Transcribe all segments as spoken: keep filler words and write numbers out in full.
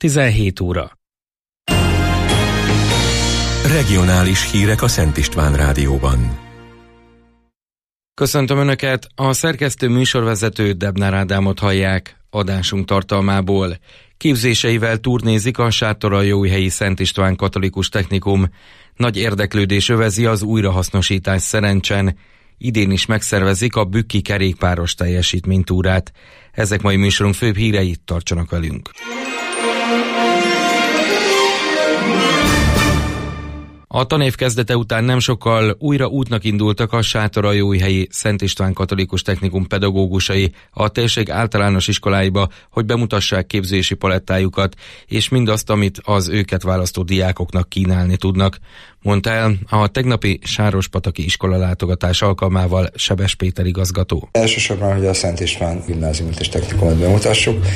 tizenhét óra. Regionális hírek a Szent István Rádióban. Köszöntöm Önöket, a szerkesztő műsorvezető Debnár Ádámot hallják. Adásunk tartalmából: képzéseivel turnézik a Sátoraljóújhelyi Szent István Katolikus Technikum. Nagy érdeklődés övezi az újrahasznosítás Szerencsen. Idén is megszervezik a bükki kerékpáros teljesítménytúrát. Ezek mai műsorunk főbb hírei, tartsanak velünk. A tanév kezdete után nem sokkal újra útnak indultak a Sátoraljóújhelyi Szent István Katolikus Technikum pedagógusai a térség általános iskoláiba, hogy bemutassák képzési palettájukat, és mindazt, amit az őket választó diákoknak kínálni tudnak, mondta el a tegnapi Sárospataki iskola látogatás alkalmával Sebes Péter igazgató. Elsősorban, hogy a Szent István gimnáziumot és technikumot bemutassuk.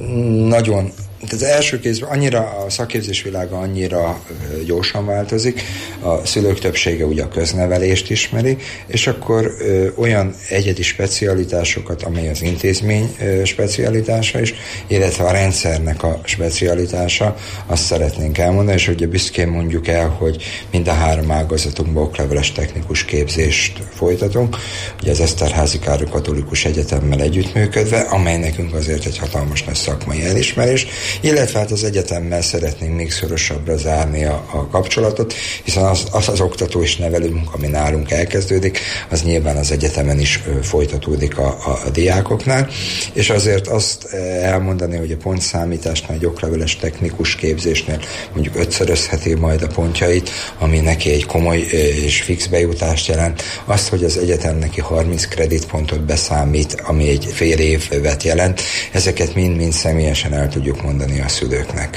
Nagyon Az első kézben annyira a szakképzés világa annyira gyorsan változik, a szülők többsége ugye a köznevelést ismeri, és akkor ö, olyan egyedi specialitásokat, amely az intézmény ö, specialitása is, illetve a rendszernek a specialitása, azt szeretnénk elmondani, és ugye büszkén mondjuk el, hogy mind a három ágazatunkban okleveles technikus képzést folytatunk, ugye az Eszterházy Károly Katolikus Egyetemmel együttműködve, amely nekünk azért egy hatalmas nagy szakmai elismerés, illetve hát az egyetemmel szeretnénk még szorosabbra zárni a, a kapcsolatot, hiszen az, az az oktató és nevelő munka, ami nálunk elkezdődik, az nyilván az egyetemen is ö, folytatódik a, a, a diákoknál, és azért azt elmondani, hogy a pontszámításnál, egy okleveles technikus képzésnél mondjuk ötszörözheti majd a pontjait, ami neki egy komoly ö, és fix bejutást jelent, azt, hogy az egyetem neki harminc kreditpontot beszámít, ami egy fél évet jelent, ezeket mind-mind személyesen el tudjuk mondani a szülőknek.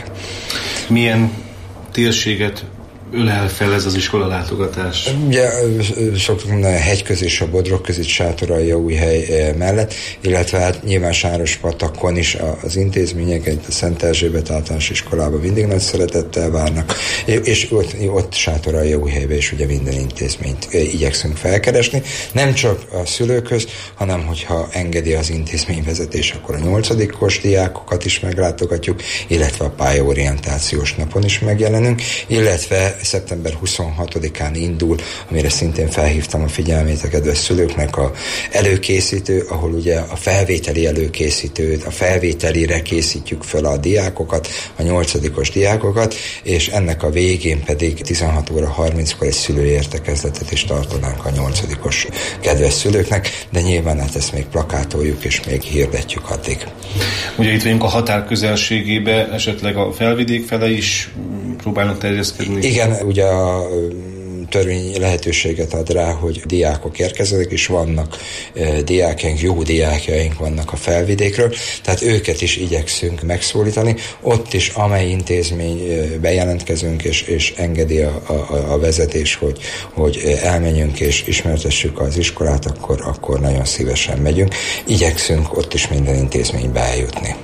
Milyen térséget ölel fel ez az iskola látogatás? Ugye szoktuk mondani a hegyköz és a Bodrogközi Sátoraljóújhely mellett, illetve hát nyilván Sárospatakon is az intézmények, a Szent Erzsébet általános iskolában mindig nagy szeretettel várnak, és ott, ott Sátoraljóújhelyben is ugye minden intézményt igyekszünk felkeresni. Nem csak a szülőkhöz, hanem hogyha engedi az intézményvezetés, akkor a nyolcadikos diákokat is meglátogatjuk, illetve a pályaorientációs napon is megjelenünk, illetve szeptember huszonhatodikán indul, amire szintén felhívtam a figyelmét a kedves szülőknek, a előkészítő, ahol ugye a felvételi előkészítőt, a felvételire készítjük fel a diákokat, a nyolcadikos diákokat, és ennek a végén pedig tizenhat óra harminckor egy szülőértekezletet is tartanánk a nyolcadikos kedves szülőknek, de nyilván hát ezt még plakátoljuk és még hirdetjük addig. Ugye itt vagyunk a határ közelségébe, esetleg a felvidék fele is próbálnak terjeszkedni? Igen, ugye a törvény lehetőséget ad rá, hogy diákok érkeznek, és vannak e, diákjaink, jó diákjaink vannak a felvidékről, tehát őket is igyekszünk megszólítani. Ott is, amely intézménybe jelentkezünk, és, és engedi a, a, a vezetés, hogy, hogy elmenjünk és ismertessük az iskolát, akkor, akkor nagyon szívesen megyünk. Igyekszünk ott is minden intézménybe eljutni.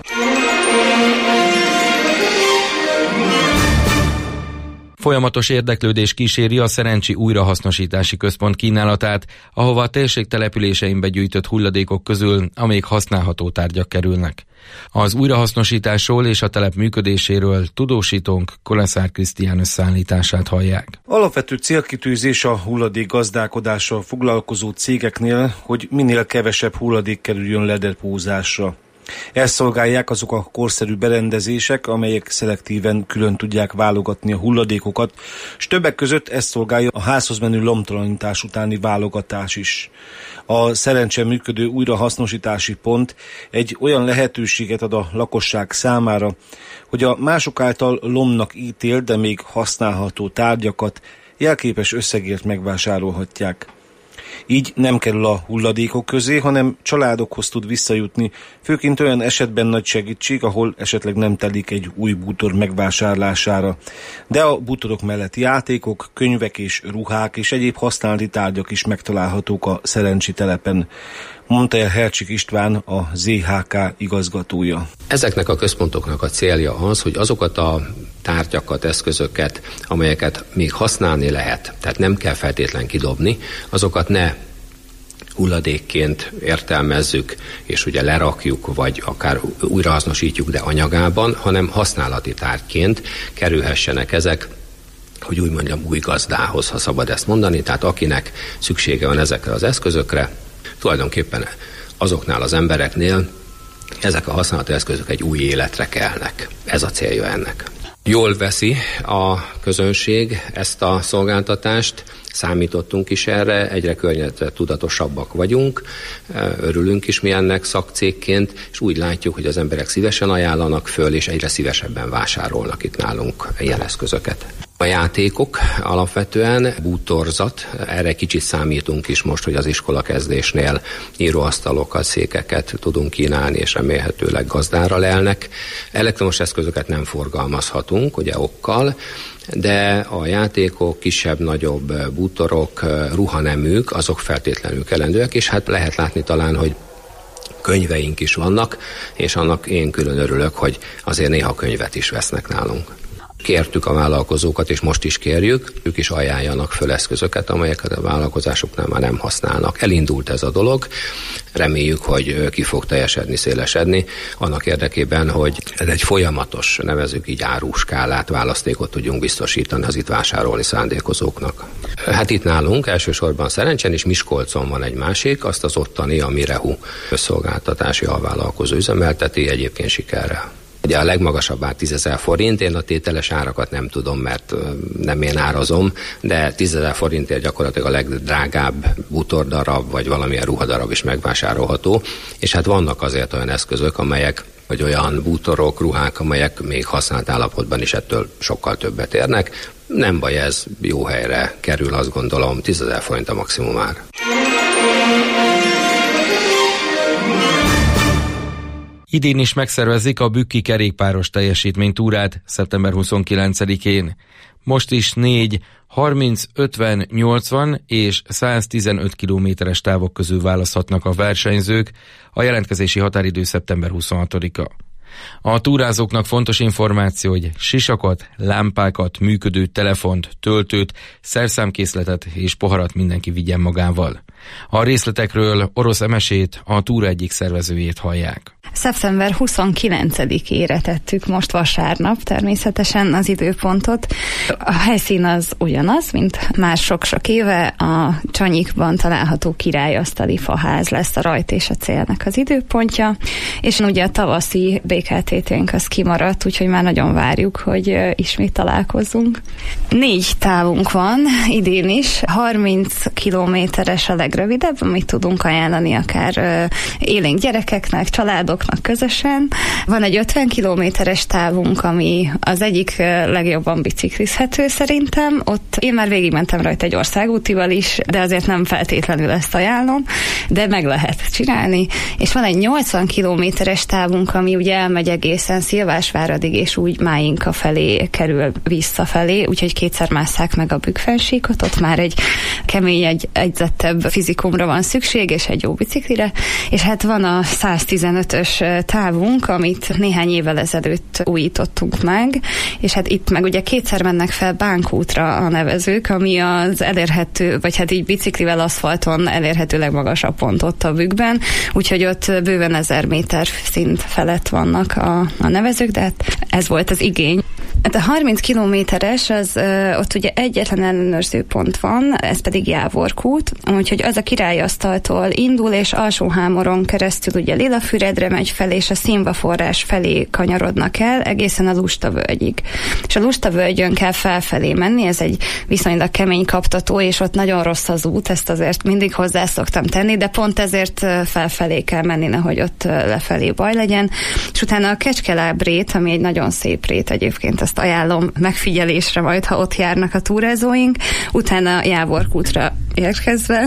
Folyamatos érdeklődés kíséri a Szerencsi Újrahasznosítási Központ kínálatát, ahova a térség településein begyűjtött hulladékok közül a még használható tárgyak kerülnek. Az újrahasznosításról és a telep működéséről tudósítónk Koleszár Krisztián összeállítását hallják. Alapvető célkitűzés a hulladék gazdálkodással foglalkozó cégeknél, hogy minél kevesebb hulladék kerüljön ledepózásra. Ezt szolgálják azok a korszerű berendezések, amelyek szelektíven külön tudják válogatni a hulladékokat, és többek között ezt szolgálja a házhoz menő lomtalanítás utáni válogatás is. A Szerencsen működő újrahasznosítási pont egy olyan lehetőséget ad a lakosság számára, hogy a mások által lomnak ítélt, de még használható tárgyakat jelképes összegért megvásárolhatják. Így nem kerül a hulladékok közé, hanem családokhoz tud visszajutni, főként olyan esetben nagy segítség, ahol esetleg nem telik egy új bútor megvásárlására. De a bútorok mellett játékok, könyvek és ruhák és egyéb használati tárgyak is megtalálhatók a Szerencsi telepen, mondta el Hercsik István, a zé há ká igazgatója. Ezeknek a központoknak a célja az, hogy azokat a tárgyakat, eszközöket, amelyeket még használni lehet, tehát nem kell feltétlen kidobni, azokat ne hulladékként értelmezzük, és ugye lerakjuk, vagy akár újrahasznosítjuk, de anyagában, hanem használati tárgyként kerülhessenek ezek, hogy úgy mondjam, új gazdához, ha szabad ezt mondani, tehát akinek szüksége van ezekre az eszközökre, tulajdonképpen azoknál az embereknél ezek a használati eszközök egy új életre kelnek. Ez a célja ennek. Jól veszi a közönség ezt a szolgáltatást, számítottunk is erre, egyre környezettudatosabbak vagyunk, örülünk is mi ennek szakcégként, és úgy látjuk, hogy az emberek szívesen ajánlanak föl, és egyre szívesebben vásárolnak itt nálunk ilyen eszközöket. A játékok alapvetően bútorzat, erre kicsit számítunk is most, hogy az iskola kezdésnél íróasztalokat, székeket tudunk kínálni, és remélhetőleg gazdára lelnek. Elektromos eszközöket nem forgalmazhatunk, ugye okkal, de a játékok, kisebb-nagyobb bútorok, ruhaneműk, azok feltétlenül kelendőek, és hát lehet látni talán, hogy könyveink is vannak, és annak én külön örülök, hogy azért néha könyvet is vesznek nálunk. Kértük a vállalkozókat, és most is kérjük, ők is ajánljanak föl eszközöket, amelyeket a vállalkozásoknál már nem használnak. Elindult ez a dolog, reméljük, hogy ki fog teljesedni, szélesedni, annak érdekében, hogy ez egy folyamatos, nevezzük így áruskálát, választékot tudjunk biztosítani az itt vásárolni szándékozóknak. Hát itt nálunk elsősorban Szerencsen és Miskolcon van egy másik, azt az ottani, a Mirehu szolgáltatási alvállalkozó üzemelteti, egyébként sikerrel. Ugye a legmagasabb ár tízezer forint, én a tételes árakat nem tudom, mert nem én árazom, de tízezer forintért gyakorlatilag a legdrágább bútordarab, vagy valamilyen ruhadarab is megvásárolható, és hát vannak azért olyan eszközök, amelyek, vagy olyan bútorok, ruhák, amelyek még használt állapotban is ettől sokkal többet érnek. Nem baj, ez jó helyre kerül, azt gondolom, tízezer forint a maximum ár. Idén is megszervezik a Bükki kerékpáros teljesítménytúrát szeptember huszonkilencedikén. Most is négy, harminc, ötven, nyolcvan és száztizenöt kilométeres távok közül választhatnak a versenyzők, a jelentkezési határidő szeptember huszonhatodika. A túrázóknak fontos információ, hogy sisakat, lámpákat, működő telefont, töltőt, szerszámkészletet és poharat mindenki vigyen magával. A részletekről Orosz Emesét, a túra egyik szervezőjét hallják. szeptember huszonkilencedikére tettük most vasárnap természetesen az időpontot. A helyszín az ugyanaz, mint már sok-sok éve, a Csanyikban található királyasztali faház lesz a rajt és a célnak az időpontja, és ugye a tavaszi bé ká té té-nk az kimaradt, úgyhogy már nagyon várjuk, hogy ismét találkozzunk. Négy távunk van idén is, harminc kilométeres a legrövidebb, amit tudunk ajánlani akár élénk gyerekeknek, családoknak közösen. Van egy ötven kilométeres távunk, ami az egyik legjobban biciklizhető szerintem. Ott én már végigmentem rajta egy országútival is, de azért nem feltétlenül ezt ajánlom, de meg lehet csinálni. És van egy nyolcvan kilométeres távunk, ami ugye elmegy egészen Szilvásváradig, és úgy Máinka felé kerül visszafelé, úgyhogy kétszer másszák meg a Bükkfennsíkot, ott már egy kemény, egy egyzettebb fizikumra van szükség, és egy jó biciklire. És hát van a száztizenötös távunk, amit néhány évvel ezelőtt újítottunk meg, és hát itt meg ugye kétszer mennek fel Bánkútra a nevezők, ami az elérhető, vagy hát így biciklivel aszfalton elérhető legmagasabb pont ott a Bükkben, úgyhogy ott bőven ezer méter szint felett vannak a, a nevezők, de hát ez volt az igény. Hát a harminc kilométeres, az ott ugye egyetlen ellenőrző pont van, ez pedig Jávorkút, úgyhogy az a Királyasztaltól indul, és Alsóhámoron keresztül ugye Lilafüredre megy fel, és a Színvaforrás felé kanyarodnak el, egészen a Lustavölgyig. És a Lustavölgyön kell felfelé menni, ez egy viszonylag kemény kaptató, és ott nagyon rossz az út, ezt azért mindig hozzá szoktam tenni, de pont ezért felfelé kell menni, nehogy ott lefelé baj legyen. És utána a Kecskelábrét, ami egy nagyon szép rét egyébként, azt ajánlom megfigyelésre majd, ha ott járnak a túrázóink, utána Jávorkútra érkezve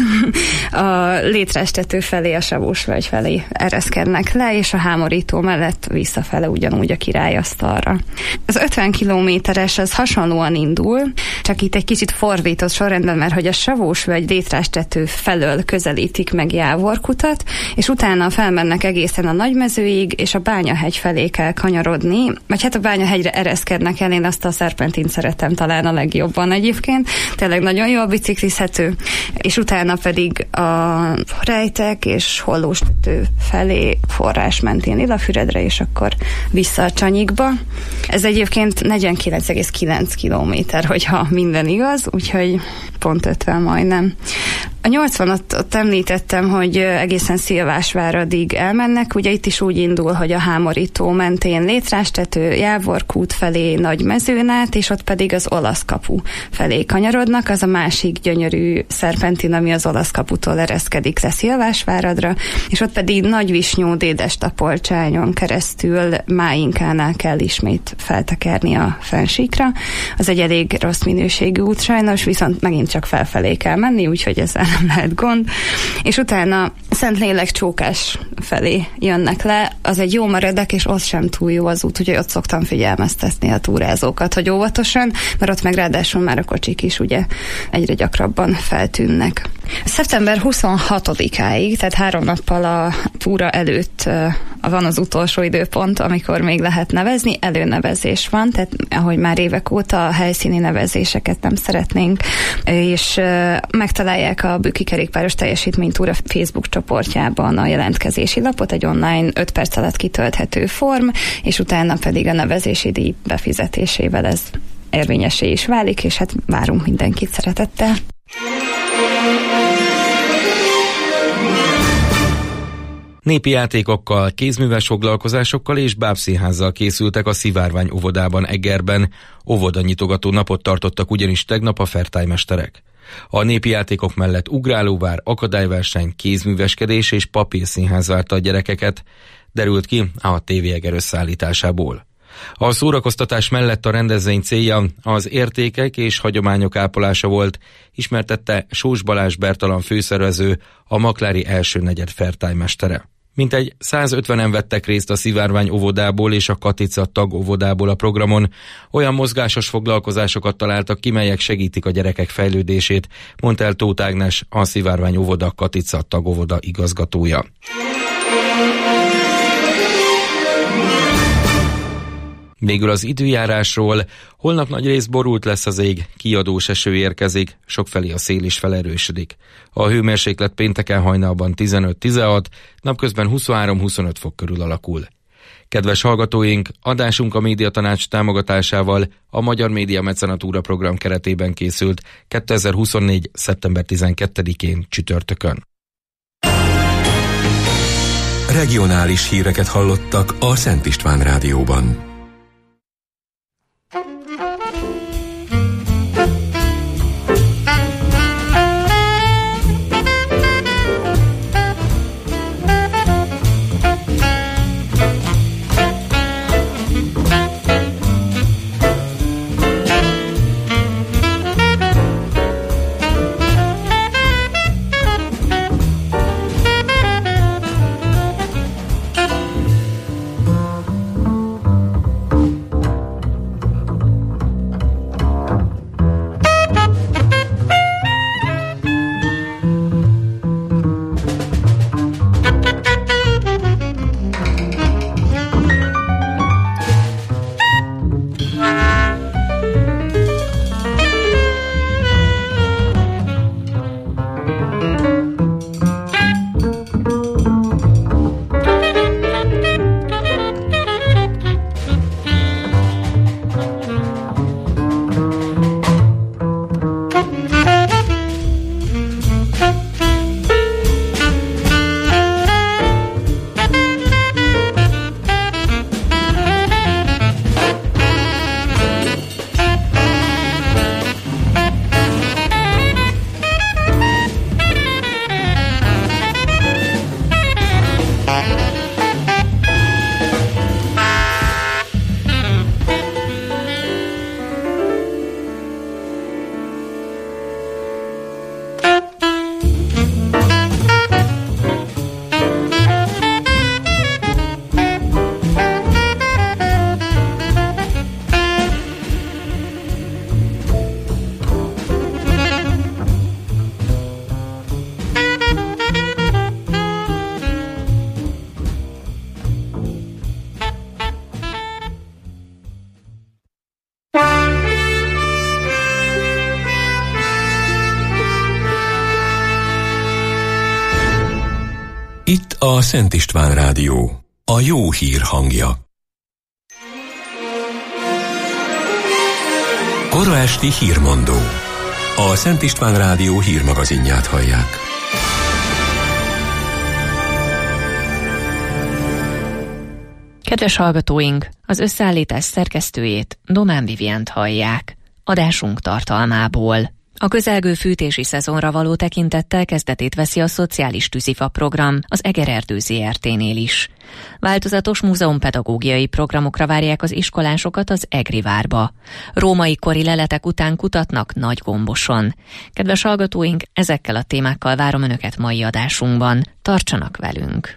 a Létrástető felé, a Savósvölgy felé ereszkednek le, és a Hámorító mellett visszafele ugyanúgy a Királyasztalra. Az ötven kilométeres az hasonlóan indul, csak itt egy kicsit fordított sorrendben, mert hogy a Savósvölgy Létrástető felől közelítik meg Jávorkutat, és utána felmennek egészen a Nagymezőig, és a Bányahegy felé kell kanyarodni, vagy hát a Bányahegyre ereszkednek el, én azt a szerpentint szeretem talán a legjobban egyébként, tényleg nagyon jól biciklizhető, és utána pedig a Rejtek és Hollóstető felé forrás mentén Illafüredre, és akkor vissza a Csanyikba. Ez egyébként negyvenkilenc egész kilenc kilométer, hogyha minden igaz, úgyhogy pont ötven majdnem. A nyolcvanat ott említettem, hogy egészen Szilvásváradig elmennek, ugye itt is úgy indul, hogy a Hámorító mentén Létrástető, Jávorkút felé Nagymezőn át, és ott pedig az Olasz kapu felé kanyarodnak, az a másik gyönyörű szerpentin, ami az Olasz kaputól ereszkedik le Szilvásváradra, és ott pedig Nagyvisnyó Dédestapolcsányon keresztül Máinkánál kell ismét feltekerni a Fensíkra. Az egy elég rossz minőségű út sajnos, viszont megint csak felfelé kell menni, úgyhogy ez nem lehet gond. És utána Szentlélek Csókás felé jönnek le, az egy jó meredek, és ott sem túl jó az út, úgyhogy ott szoktam figyelmeztetni a túrázókat, hogy óvatosan, mert ott meg ráadásul már a kocsik is ugye egyre gyakrabban feltűnnek. szeptember huszonhatodikáig, tehát három nappal a túra előtt van az utolsó időpont, amikor még lehet nevezni, előnevezés van, tehát ahogy már évek óta a helyszíni nevezéseket nem szeretnénk, és megtalálják a Bükki Kerékpáros Teljesítménytúra Facebook csoportjában a jelentkezési lapot, egy online öt perc alatt kitölthető form, és utána pedig a nevezési díj befizetésével ez érvényessé is válik, és hát várunk mindenkit szeretettel. Népi játékokkal, kézműves foglalkozásokkal és bábszínházzal készültek a Szivárvány óvodában Egerben. Óvodanyitogató napot tartottak ugyanis tegnap a fertálymesterek. A népi játékok mellett ugrálóvár, akadályverseny, kézműveskedés és papírszínház várta a gyerekeket, derült ki a té vé Eger összeállításából. A szórakoztatás mellett a rendezvény célja az értékek és hagyományok ápolása volt, ismertette Sós Balázs Bertalan főszervező, a Maklári első negyed fertály-mestere. Mintegy százötvenen vettek részt a Szivárvány óvodából és a Katica tagóvodából a programon. Olyan mozgásos foglalkozásokat találtak ki, melyek segítik a gyerekek fejlődését, mondta el Tóth Ágnes, a Szivárvány óvoda Katica tagóvoda igazgatója. Végül az időjárásról. Holnap nagyrészt borult lesz az ég, kiadós eső érkezik, sokfelé a szél is felerősödik. A hőmérséklet pénteken hajnalban tizenöt-tizenhat, napközben huszonhárom-huszonöt fok körül alakul. Kedves hallgatóink, adásunk a Médiatanács támogatásával a Magyar Média Mecenatúra program keretében készült kétezer-huszonnégy. szeptember tizenkettedikén csütörtökön. Regionális híreket hallottak a Szent István Rádióban. Itt a Szent István Rádió, a jó hír hangja. Kora esti hírmondó. A Szent István Rádió hírmagazinját hallják. Kedves hallgatóink, az összeállítás szerkesztőjét, Domán Vivient hallják. Adásunk tartalmából. A közelgő fűtési szezonra való tekintettel kezdetét veszi a szociális tűzifa program az Egererdő zé er té-nél is. Változatos múzeumpedagógiai programokra várják az iskolásokat az Egrivárba. Római kori leletek után kutatnak Nagygomboson. Kedves hallgatóink, ezekkel a témákkal várom Önöket mai adásunkban. Tartsanak velünk!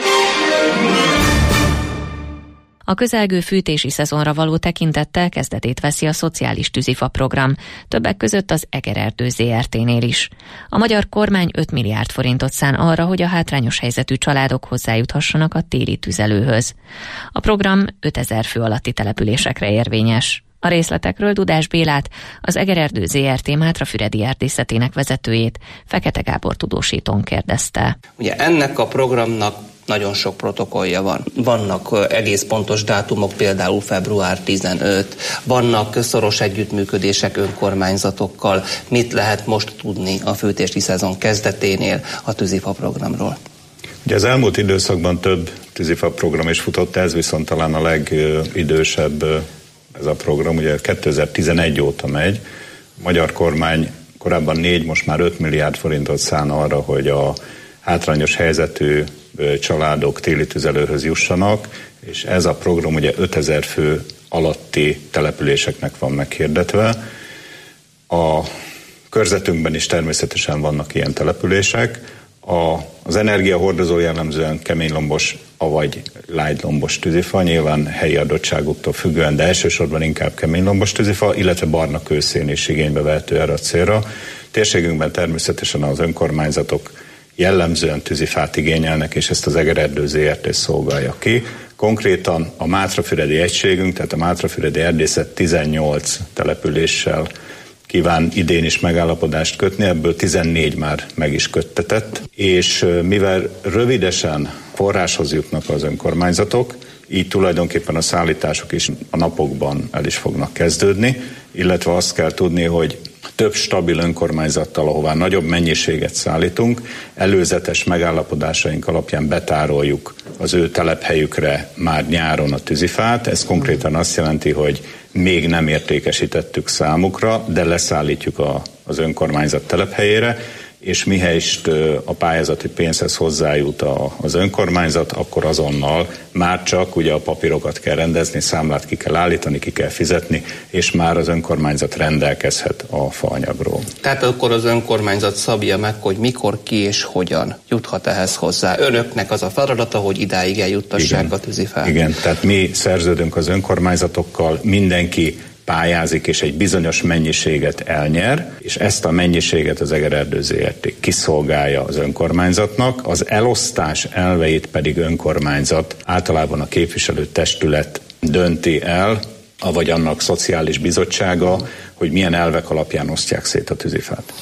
A közelgő fűtési szezonra való tekintettel kezdetét veszi a szociális tűzifa program, többek között az Egererdő zé er té-nél is. A magyar kormány öt milliárd forintot szán arra, hogy a hátrányos helyzetű családok hozzájuthassanak a téli tüzelőhöz. A program ötezer fő alatti településekre érvényes. A részletekről Dudás Bélát, az Egererdő zé er té Mátrafüredi erdészetének vezetőjét, Fekete Gábor tudósítón kérdezte. Ugye ennek a programnak nagyon sok protokollja van. Vannak egész pontos dátumok, például február tizenötödike, vannak szoros együttműködések önkormányzatokkal. Mit lehet most tudni a fűtési szezon kezdeténél a tűzifa programról? Ugye az elmúlt időszakban több tűzifa program is futott, ez viszont talán a legidősebb ez a program, ugye kétezer-tizenegy óta megy. A magyar kormány korábban négy, most már öt milliárd forintot szán arra, hogy a hátrányos helyzetű családok téli tüzelőhöz jussanak, és ez a program ugye ötezer fő alatti településeknek van meghirdetve. A körzetünkben is természetesen vannak ilyen települések. A, az energiahordozó jellemzően keménylombos, avagy lágylombos tűzifa, nyilván helyi adottságoktól függően, de elsősorban inkább keménylombos tűzifa, illetve barna kőszén is igénybe vehető erre a célra. Térségünkben természetesen az önkormányzatok jellemzően tűzifát igényelnek, és ezt az Egererdő zé er té szolgálja ki. Konkrétan a Mátrafüredi egységünk, tehát a Mátrafüredi erdészet tizennyolc településsel kíván idén is megállapodást kötni, ebből tizennégy már meg is köttetett, és mivel rövidesen forráshoz jutnak az önkormányzatok, így tulajdonképpen a szállítások is a napokban el is fognak kezdődni, illetve azt kell tudni, hogy több stabil önkormányzattal, ahová nagyobb mennyiséget szállítunk, előzetes megállapodásaink alapján betároljuk az ő telephelyükre már nyáron a tűzifát. Ez konkrétan azt jelenti, hogy még nem értékesítettük számukra, de leszállítjuk a, az önkormányzat telephelyére, és mihelyest a pályázati pénzhez hozzájut a, az önkormányzat, akkor azonnal már csak ugye a papírokat kell rendezni, számlát ki kell állítani, ki kell fizetni, és már az önkormányzat rendelkezhet a faanyagról. Tehát akkor az önkormányzat szabja meg, hogy mikor, ki és hogyan juthat ehhez hozzá. Önöknek az a feladata, hogy idáig eljuttassák igen, a tűzifát. Igen, tehát mi szerződünk az önkormányzatokkal, mindenki pályázik, és egy bizonyos mennyiséget elnyer, és ezt a mennyiséget az Egererdő zé er té kiszolgálja az önkormányzatnak, az elosztás elveit pedig önkormányzat, általában a képviselőtestület dönti el, avagy annak szociális bizottsága, hogy milyen elvek alapján osztják szét a tűzifát.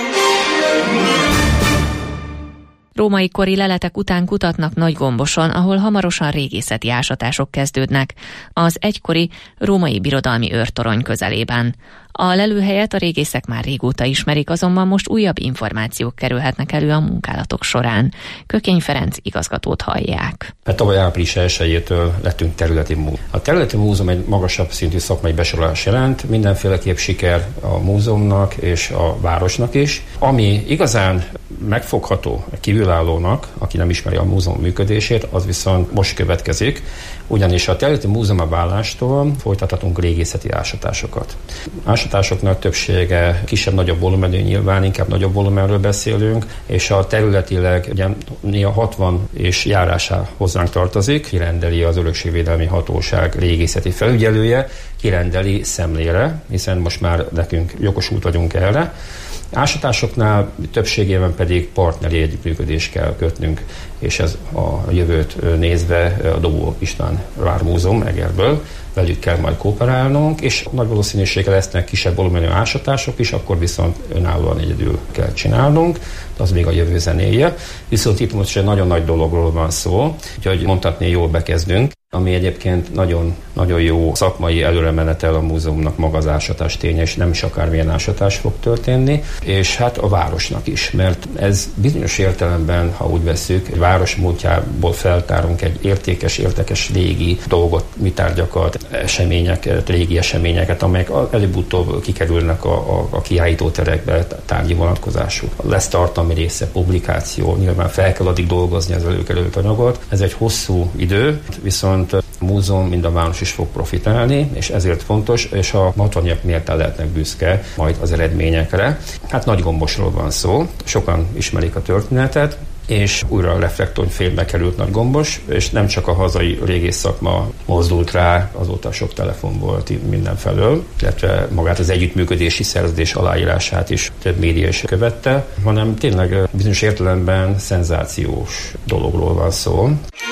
Római kori leletek után kutatnak Nagygomboson, ahol hamarosan régészeti ásatások kezdődnek, az egykori római birodalmi őrtorony közelében. A lelőhelyet a régészek már régóta ismerik, azonban most újabb információk kerülhetnek elő a munkálatok során. Kökény Ferenc igazgatót hallják. Mert tavaly április elsejétől lettünk területi múzeum. A területi múzeum egy magasabb szintű szakmai besorolás jelent, mindenféleképp siker a múzeumnak és a városnak is. Ami igazán megfogható kívülállónak, aki nem ismeri a múzeum működését, az viszont most következik, ugyanis a területi múzeum válástól folytathatunk régészeti ásatásokat. Ásatásoknak többsége kisebb-nagyobb volumenű, nyilván inkább nagyobb volumenről beszélünk, és a területileg ugye néha hatvan és járásá hozzánk tartozik, kirendeli az Örökségvédelmi Hatóság régészeti felügyelője, kirendeli szemlére, hiszen most már nekünk jogosult vagyunk erre, Ásatásoknál többségében pedig partneri együttműködést kell kötnünk, és ez a jövőt nézve a Dobó István Vármúzeum Egerből, velük kell majd kooperálnunk, és nagy valószínűséggel lesznek kisebb volumenű ásatások is, akkor viszont önállóan egyedül kell csinálnunk, de az még a jövő zenéje. Viszont itt most egy nagyon nagy dologról van szó, úgyhogy mondhatni jól bekezdünk, ami egyébként nagyon, nagyon jó szakmai előremenetel a múzeumnak maga az ásatás ténye, és nem is akármilyen ásatás fog történni, és hát a városnak is, mert ez bizonyos értelemben, ha úgy vesszük, egy város múltjából feltárunk egy értékes, értékes régi dolgot, mitárgyakat, eseményeket, régi eseményeket, amelyek előbb-utóbb kikerülnek a, a, a kiállítóterekbe, tárgyi vonatkozású. Lesz tartalmi része, publikáció, nyilván fel kell addig dolgozni az előkerült anyagot. Ez egy hosszú idő, viszont a múzeum, mind a város is fog profitálni, és ezért fontos, és a matroniak méltán lehetnek büszke majd az eredményekre. Hát Nagygombosról van szó, sokan ismerik a történetet, és újra a reflektorfénybe került Nagygombos, és nem csak a hazai régész szakma mozdult rá, azóta sok telefon volt mindenfelől, illetve magát az együttműködési szerződés aláírását is több média is követte, hanem tényleg bizonyos értelemben szenzációs dologról van szó.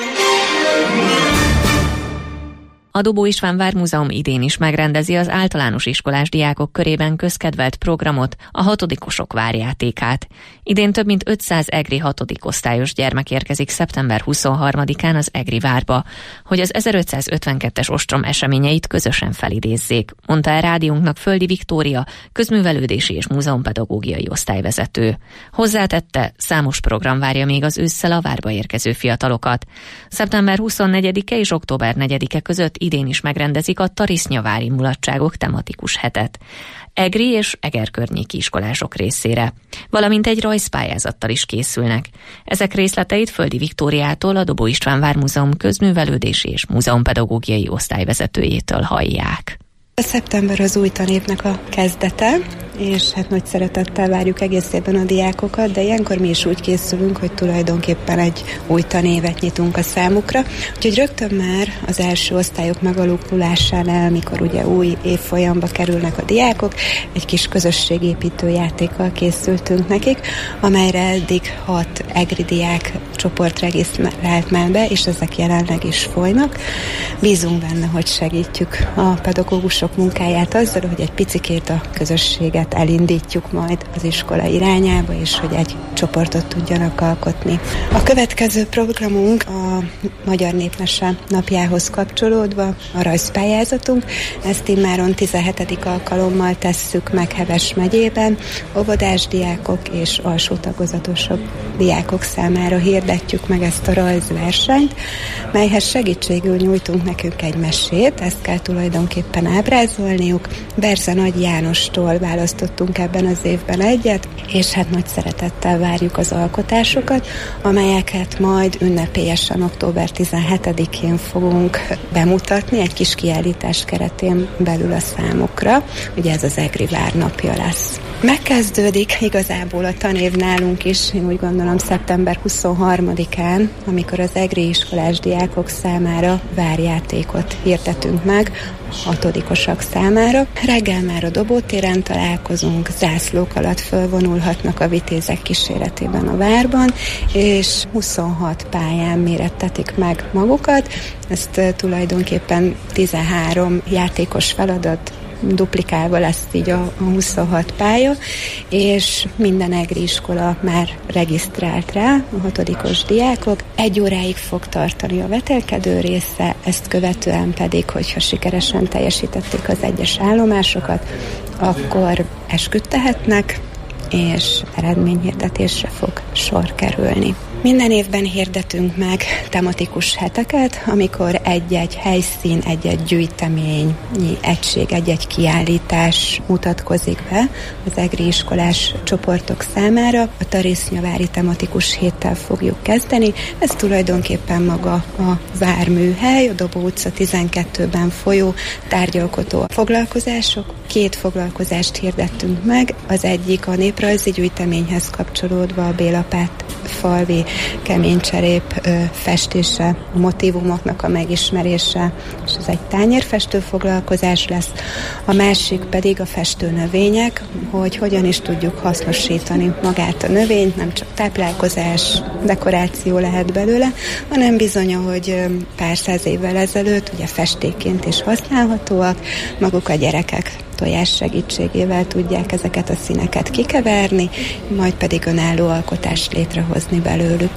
A Dobó István Vármúzeum idén is megrendezi az általános iskolás diákok körében közkedvelt programot, a hatodikosok várjátékát. Idén több mint ötszáz egri hatodikosztályos gyermek érkezik szeptember huszonharmadikán az Egri várba, hogy az ezerötszázötvenkettes ostrom eseményeit közösen felidézzék, mondta el rádiónknak Földi Viktória, közművelődési és múzeumpedagógiai osztályvezető. Hozzátette, számos program várja még az ősszel a várba érkező fiatalokat. szeptember huszonnegyedike és október negyedike között idén is megrendezik a Tarisznyavári mulatságok tematikus hetet. Egri és Eger környéki iskolások részére, valamint egy rajzpályázattal is készülnek. Ezek részleteit Földi Viktóriától, a Dobó István Vármúzeum közművelődési és múzeumpedagógiai osztályvezetőjétől hallják. A szeptember az új tanévnek a kezdete, és hát nagy szeretettel várjuk egész évben a diákokat, de ilyenkor mi is úgy készülünk, hogy tulajdonképpen egy új tanévet nyitunk a számukra. Úgyhogy rögtön már az első osztályok megalakulásánál, amikor ugye új évfolyamba kerülnek a diákok, egy kis közösségépítő játékkal készültünk nekik, amelyre eddig hat egri diák csoport regisztrált már be, és ezek jelenleg is folynak. Bízunk benne, hogy segítjük a pedagógusok munkáját azzal, hogy egy picikét a közösséget elindítjuk majd az iskola irányába, és hogy egy csoportot tudjanak alkotni. A következő programunk a Magyar Népmese napjához kapcsolódva a rajzpályázatunk. Ezt immáron tizenhetedik alkalommal tesszük meg Heves megyében. Óvodás diákok és alsó tagozatosok diákok számára hirdetjük meg ezt a rajzversenyt, melyhez segítségül nyújtunk nekünk egy mesét, ezt kell tulajdonképpen ábrázolniuk. Berze Nagy Jánostól választottunk ebben az évben egyet, és hát nagy szeretettel várjuk az alkotásokat, amelyeket majd ünnepélyesen október tizenhetedikén fogunk bemutatni, egy kis kiállítás keretén belül a számukra. Ugye ez az Egri Vár napja lesz. Megkezdődik igazából a tanév nálunk is, én úgy gondolom szeptember huszonharmadikán, amikor az egri iskolás diákok számára várjátékot hirdetünk meg, hatodikosok számára. Reggel már a Dobótéren találkozunk, zászlók alatt fölvonulhatnak a vitézek kíséretében a várban, és huszonhat pályán mérettetik meg magukat. Ezt tulajdonképpen tizenhárom játékos feladat duplikálva lesz így a, a huszonhat pálya, és minden egri iskola már regisztrált rá, a hatodikos diákok. Egy óráig fog tartani a vetélkedő része, ezt követően pedig, hogyha sikeresen teljesítették az egyes állomásokat, akkor esküdtehetnek, és eredményhirdetésre fog sor kerülni. Minden évben hirdetünk meg tematikus heteket, amikor egy-egy helyszín, egy-egy gyűjtemény, egység, egy-egy kiállítás mutatkozik be az egri iskolás csoportok számára. A Tarisznyavári tematikus héttel fogjuk kezdeni. Ez tulajdonképpen maga a várműhely, a Dobó utca tizenkettőben folyó tárgyalkotó foglalkozások két foglalkozást hirdettünk meg, az egyik a néprajzi gyűjteményhez kapcsolódva a Bélapát falvi keménycserép festése, a motívumoknak a megismerése, és ez egy tányérfestő foglalkozás lesz. A másik pedig a festőnövények, hogy hogyan is tudjuk hasznosítani magát a növényt, nem csak táplálkozás, dekoráció lehet belőle, hanem bizony, hogy pár száz évvel ezelőtt ugye festékként is használhatóak, maguk a gyerekek tojás segítségével tudják ezeket a színeket kikeverni, majd pedig önálló alkotást létrehozni belőlük.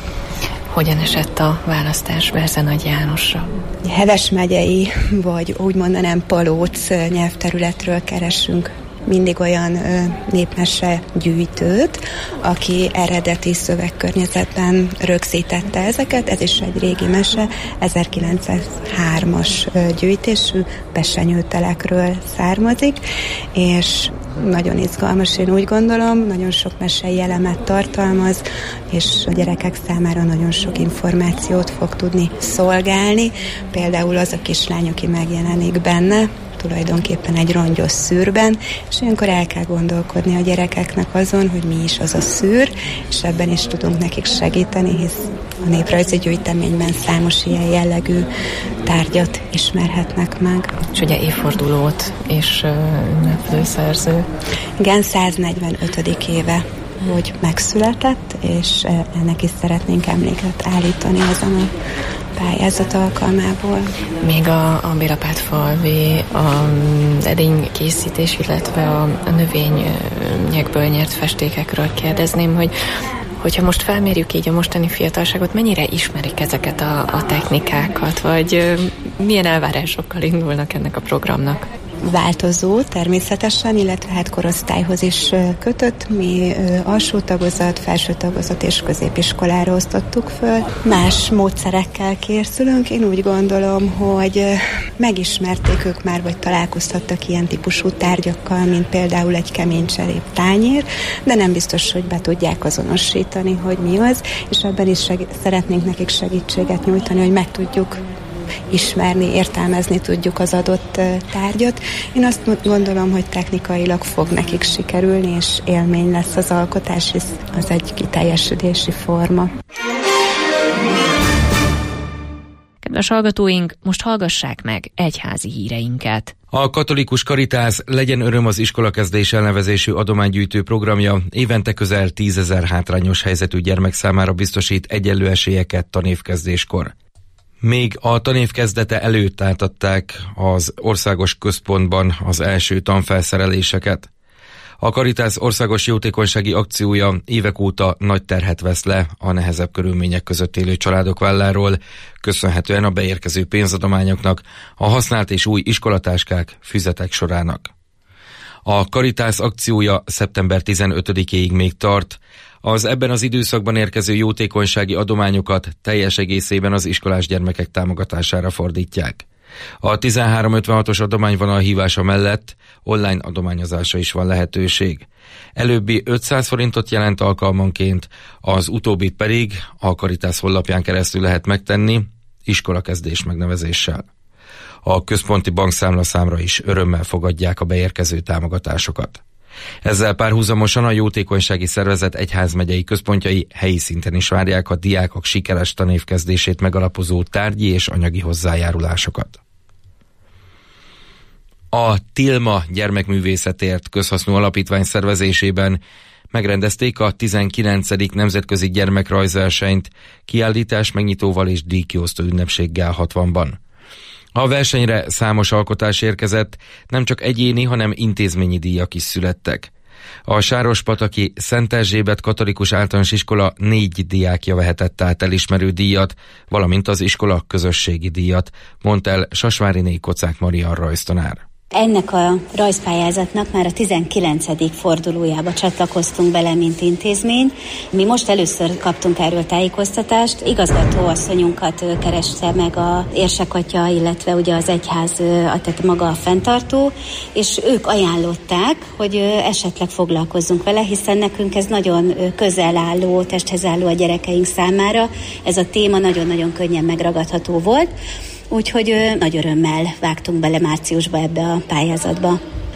Hogyan esett a választás Berze Nagy Jánosra? Heves megyei, vagy úgy mondanám Palóc nyelvterületről keresünk mindig olyan ö, népmese gyűjtőt, aki eredeti szövegkörnyezetben rögzítette ezeket. Ez is egy régi mese, ezerkilencszázhármas ö, gyűjtésű pesenyőtelekről származik, és nagyon izgalmas, én úgy gondolom, nagyon sok mesei elemet tartalmaz, és a gyerekek számára nagyon sok információt fog tudni szolgálni. Például az a kislány, aki megjelenik benne, tulajdonképpen egy rongyos szűrben, és ilyenkor el kell gondolkodni a gyerekeknek azon, hogy mi is az a szűr, és ebben is tudunk nekik segíteni, hisz a néprajzi gyűjteményben számos ilyen jellegű tárgyat ismerhetnek meg. És ugye évfordulót és ünneplő szerző. Igen, száznegyvenötödik éve, hogy megszületett, és ennek is szeretnénk emléket állítani ezen a pályázat alkalmából. Még a, a Bélapátfalvi az edénykészítés, illetve a, a növényekből nyert festékekről kérdezném, hogy hogyha most felmérjük így a mostani fiatalságot, mennyire ismerik ezeket a, a technikákat, vagy milyen elvárásokkal indulnak ennek a programnak? Változó természetesen, illetve hát korosztályhoz is kötött. Mi alsó tagozat, felső tagozat és középiskolára osztottuk föl. Más módszerekkel készülünk. Én úgy gondolom, hogy megismerték ők már, vagy találkozhattak ilyen típusú tárgyakkal, mint például egy keménycserép tányér, de nem biztos, hogy be tudják azonosítani, hogy mi az, és ebben is seg- szeretnénk nekik segítséget nyújtani, hogy meg tudjuk ismerni, értelmezni tudjuk az adott tárgyat. Én azt gondolom, hogy technikailag fog nekik sikerülni, és élmény lesz az alkotás, hisz az egy kiteljesülési forma. Kedves hallgatóink, most hallgassák meg egyházi híreinket. A Katolikus Karitász Legyen öröm az iskolakezdés elnevezésű adománygyűjtő programja évente közel tízezer hátrányos helyzetű gyermek számára biztosít egyenlő esélyeket tanévkezdéskor. Még a tanév kezdete előtt átadták az országos központban az első tanfelszereléseket. A Karitász országos jótékonysági akciója évek óta nagy terhet vesz le a nehezebb körülmények között élő családok válláról, köszönhetően a beérkező pénzadományoknak, a használt és új iskolatáskák, füzetek sorának. A Karitász akciója szeptember tizenötödikéig még tart. Az ebben az időszakban érkező jótékonysági adományokat teljes egészében az iskolás gyermekek támogatására fordítják. A tizenhárom ötvenhatos adományvonal hívása mellett online adományozásra is van lehetőség. Előbbi ötszáz forintot jelent alkalmanként, az utóbbit pedig a Karitász honlapján keresztül lehet megtenni, iskolakezdés megnevezéssel. A központi bankszámla számra is örömmel fogadják a beérkező támogatásokat. Ezzel párhuzamosan a jótékonysági szervezet egyházmegyei központjai helyi szinten is várják a diákok sikeres tanévkezdését megalapozó tárgyi és anyagi hozzájárulásokat. A Tilma Gyermekművészetért közhasznú alapítvány szervezésében megrendezték a tizenkilencedik nemzetközi gyermekrajzversenyt kiállítás megnyitóval és díjkiosztó ünnepséggel hatvanban. A versenyre számos alkotás érkezett, nem csak egyéni, hanem intézményi díjak is születtek. A sárospataki Szent Erzsébet Katolikus Általános Iskola négy diákja vehetett át elismerő díjat, valamint az iskola közösségi díjat, mondta el Sasváriné Kocák Maria rajztanár. Ennek a rajzpályázatnak már a tizenkilencedik fordulójába csatlakoztunk bele, mint intézmény. Mi most először kaptunk erről tájékoztatást. Igazgatóasszonyunkat kereste meg a érsekatya, illetve ugye az egyház, tehát maga a fenntartó, és ők ajánlották, hogy esetleg foglalkozzunk vele, hiszen nekünk ez nagyon közel álló, testhez álló a gyerekeink számára. Ez a téma nagyon-nagyon könnyen megragadható volt. Úgyhogy nagy örömmel vágtunk bele márciusba ebbe a pályázatba.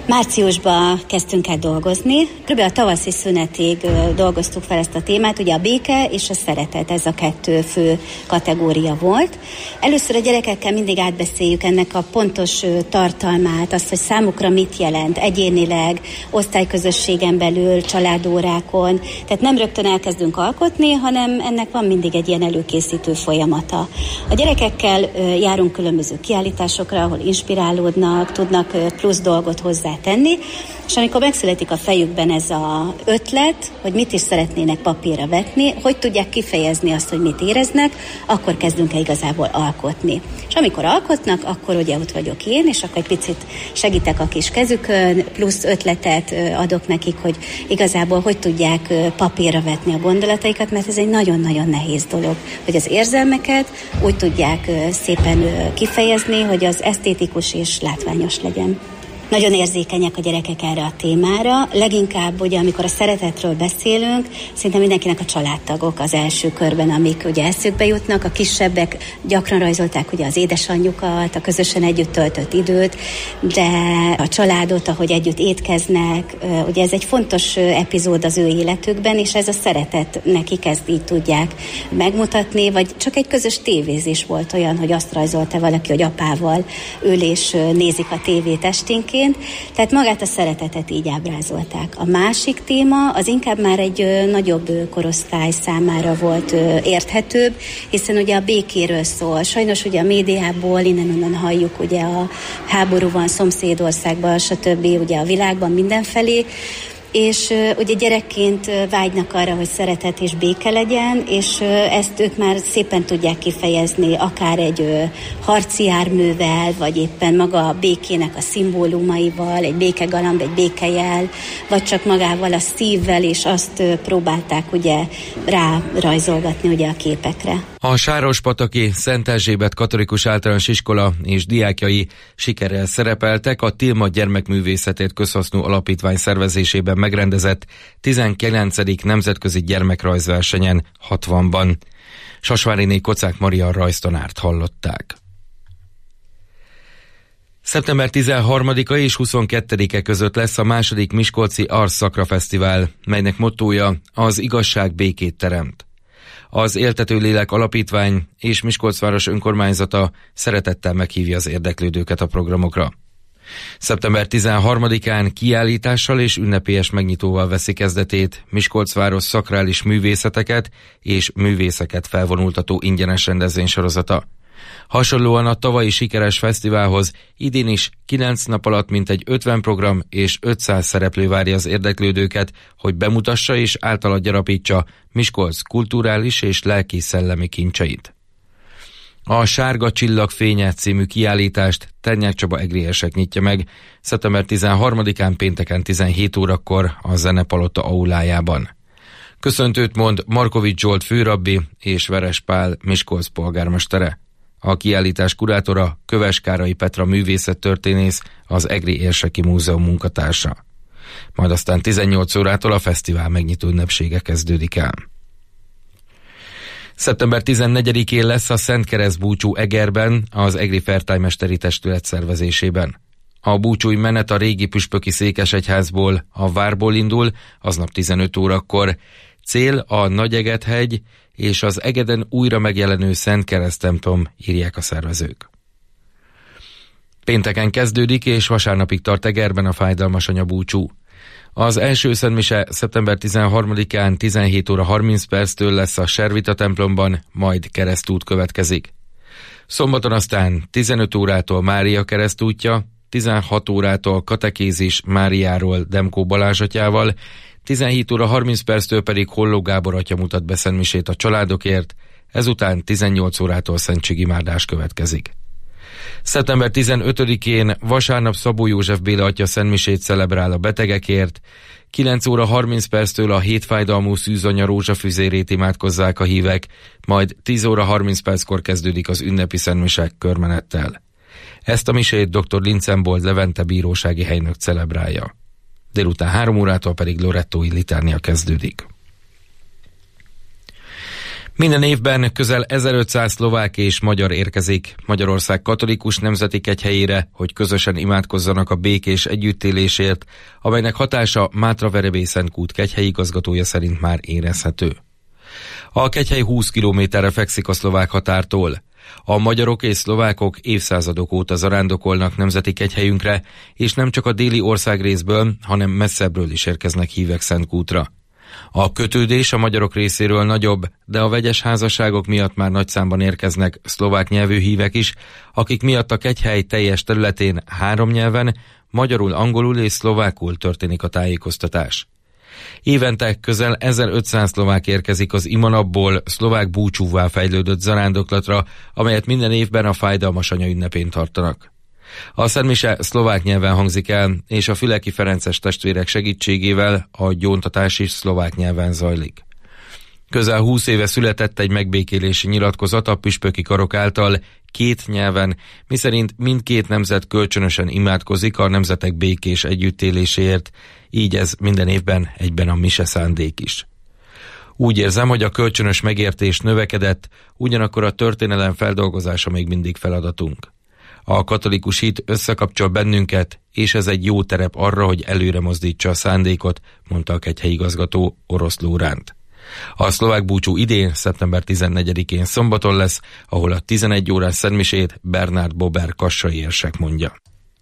Márciusban kezdtünk el dolgozni. Körülbelül a tavaszi szünetig dolgoztuk fel ezt a témát. Ugye a béke és a szeretet, ez a kettő fő kategória volt. Először a gyerekekkel mindig átbeszéljük ennek a pontos tartalmát, azt, hogy számukra mit jelent egyénileg, osztályközösségen belül, családórákon. Tehát nem rögtön elkezdünk alkotni, hanem ennek van mindig egy ilyen előkészítő folyamata. A gyerekekkel járunk különböző kiállításokra, ahol inspirálódnak, tudnak plusz dolgot hozzá tenni, és amikor megszületik a fejükben ez az ötlet, hogy mit is szeretnének papírra vetni, hogy tudják kifejezni azt, hogy mit éreznek, akkor kezdünk el igazából alkotni. És amikor alkotnak, akkor ugye ott vagyok én, és akkor egy picit segítek a kis kezükön, plusz ötletet adok nekik, hogy igazából hogy tudják papírra vetni a gondolataikat, mert ez egy nagyon-nagyon nehéz dolog, hogy az érzelmeket úgy tudják szépen kifejezni, hogy az esztétikus és látványos legyen. Nagyon érzékenyek a gyerekek erre a témára. Leginkább, ugye, amikor a szeretetről beszélünk, szinte mindenkinek a családtagok az első körben, amik ugye eszükbe jutnak. A kisebbek gyakran rajzolták ugye az édesanyjukat, a közösen együtt töltött időt, de a családot, ahogy együtt étkeznek, ugye ez egy fontos epizód az ő életükben, és ez a szeretet nekik ezt így tudják megmutatni, vagy csak egy közös tévézés volt olyan, hogy azt rajzolta valaki, hogy apával ül és nézik a tévét esténként. Tehát magát a szeretetet így ábrázolták. A másik téma az inkább már egy nagyobb korosztály számára volt érthetőbb, hiszen ugye a békéről szól. Sajnos ugye a médiából innen-onnan halljuk, ugye a háború van szomszédországban, stb. Ugye a világban mindenfelé, és uh, ugye gyerekként vágynak arra, hogy szeretet és béke legyen, és uh, ezt ők már szépen tudják kifejezni, akár egy uh, harci járművel, vagy éppen maga a békének a szimbólumaival, egy békegalamb, egy békejel, vagy csak magával a szívvel, és azt uh, próbálták ugye rá rajzolgatni ugye a képekre. A Sárospataki Szent Erzsébet Katolikus Általános Iskola és diákjai sikerrel szerepeltek a Tilma Gyermekművészetért Közhasznú Alapítvány szervezésében megrendezett tizenkilencedik Nemzetközi Gyermekrajzversenyen hatvanban. Sasváriné Kocák Maria rajztanárt hallották. szeptember tizenharmadika és huszonkettedike között lesz a második Miskolci Ars Sacra Fesztivál, melynek mottója az igazság békét teremt. Az Éltető Lélek Alapítvány és Miskolcváros önkormányzata szeretettel meghívja az érdeklődőket a programokra. szeptember tizenharmadikán kiállítással és ünnepélyes megnyitóval veszi kezdetét Miskolcváros szakrális művészeteket és művészeket felvonultató ingyenes rendezvénysorozata. Hasonlóan a tavalyi sikeres fesztiválhoz idén is kilenc nap alatt mintegy ötven program és ötszáz szereplő várja az érdeklődőket, hogy bemutassa és általa gyarapítsa Miskolc kulturális és lelki-szellemi kincseit. A Sárga Csillag fénye című kiállítást Ternyák Csaba egriesek nyitja meg szeptember tizenharmadikán pénteken tizenhét órakor a Zenepalota aulájában. Köszöntőt mond Markovics Zsolt főrabbi és Veres Pál Miskolc polgármestere. A kiállítás kurátora Köves Kárai Petra művészettörténész, az Egri Érseki Múzeum munkatársa. Majd aztán tizennyolc órától a fesztivál megnyitó ünnepsége kezdődik el. szeptember tizennegyedikén lesz a Szentkereszt búcsú Egerben, az Egri Fertájmesteri Testület szervezésében. A búcsúi menet a régi püspöki székesegyházból, a várból indul, aznap tizenöt órakor. Cél a Nagyeget-hegy és az Egeden újra megjelenő Szentkereszt templom, írják a szervezők. Pénteken kezdődik és vasárnapig tart Egerben a fájdalmas anyabúcsú. Az első szentmise szeptember tizenharmadikán tizenhét óra harminc perctől lesz a Servita templomban, majd keresztút következik. Szombaton aztán tizenöt órától Mária keresztútja, tizenhat órától katekézis Máriáról Demkó Balázs atyával, tizenhét óra harminc perctől pedig Holló Gábor atya mutat be szentmisét a családokért, ezután tizennyolc órától szentségimárdás következik. szeptember tizenötödikén vasárnap Szabó József Béla atya szentmisét celebrál a betegekért, kilenc óra harminc perctől a hétfájdalmú szűzanya rózsafüzérét imádkozzák a hívek, majd tíz óra harminc perckor kezdődik az ünnepi szentmisek körmenettel. Ezt a misét dr. Lincenbold Levente bírósági helynök celebrálja. Délután három órától pedig Lorettói litánia kezdődik. Minden évben közel ezerötszáz szlovák és magyar érkezik Magyarország katolikus nemzeti kegyhelyére, hogy közösen imádkozzanak a békés együttélésért, amelynek hatása Mátra-Verebély Szentkút kegyhelyi igazgatója szerint már érezhető. A kegyhely húsz kilométerre fekszik a szlovák határtól. A magyarok és szlovákok évszázadok óta zarándokolnak nemzeti kegyhelyünkre, és nem csak a déli országrészből, hanem messzebbről is érkeznek hívek Szentkútra. A kötődés a magyarok részéről nagyobb, de a vegyes házasságok miatt már nagy számban érkeznek szlovák nyelvű hívek is, akik miatt a kegyhely teljes területén három nyelven, magyarul, angolul és szlovákul történik a tájékoztatás. Évente közel ezerötszáz szlovák érkezik az imanapból szlovák búcsúvá fejlődött zarándoklatra, amelyet minden évben a fájdalmas anya ünnepén tartanak. A szentmise szlovák nyelven hangzik el, és a Füleki Ferences testvérek segítségével a gyóntatás is szlovák nyelven zajlik. Közel húsz éve született egy megbékélési nyilatkozat a püspöki karok által két nyelven, miszerint mindkét nemzet kölcsönösen imádkozik a nemzetek békés együttéléséért, így ez minden évben egyben a mise szándék is. Úgy érzem, hogy a kölcsönös megértés növekedett, ugyanakkor a történelem feldolgozása még mindig feladatunk. A katolikus hit összekapcsol bennünket, és ez egy jó terep arra, hogy előre mozdítsa a szándékot, mondta a kegyhelyi igazgató Orosz Lóránt. A szlovák búcsú idén, szeptember tizennegyedikén szombaton lesz, ahol a tizenegy órás szentmisét Bernard Bober kassai érsek mondja.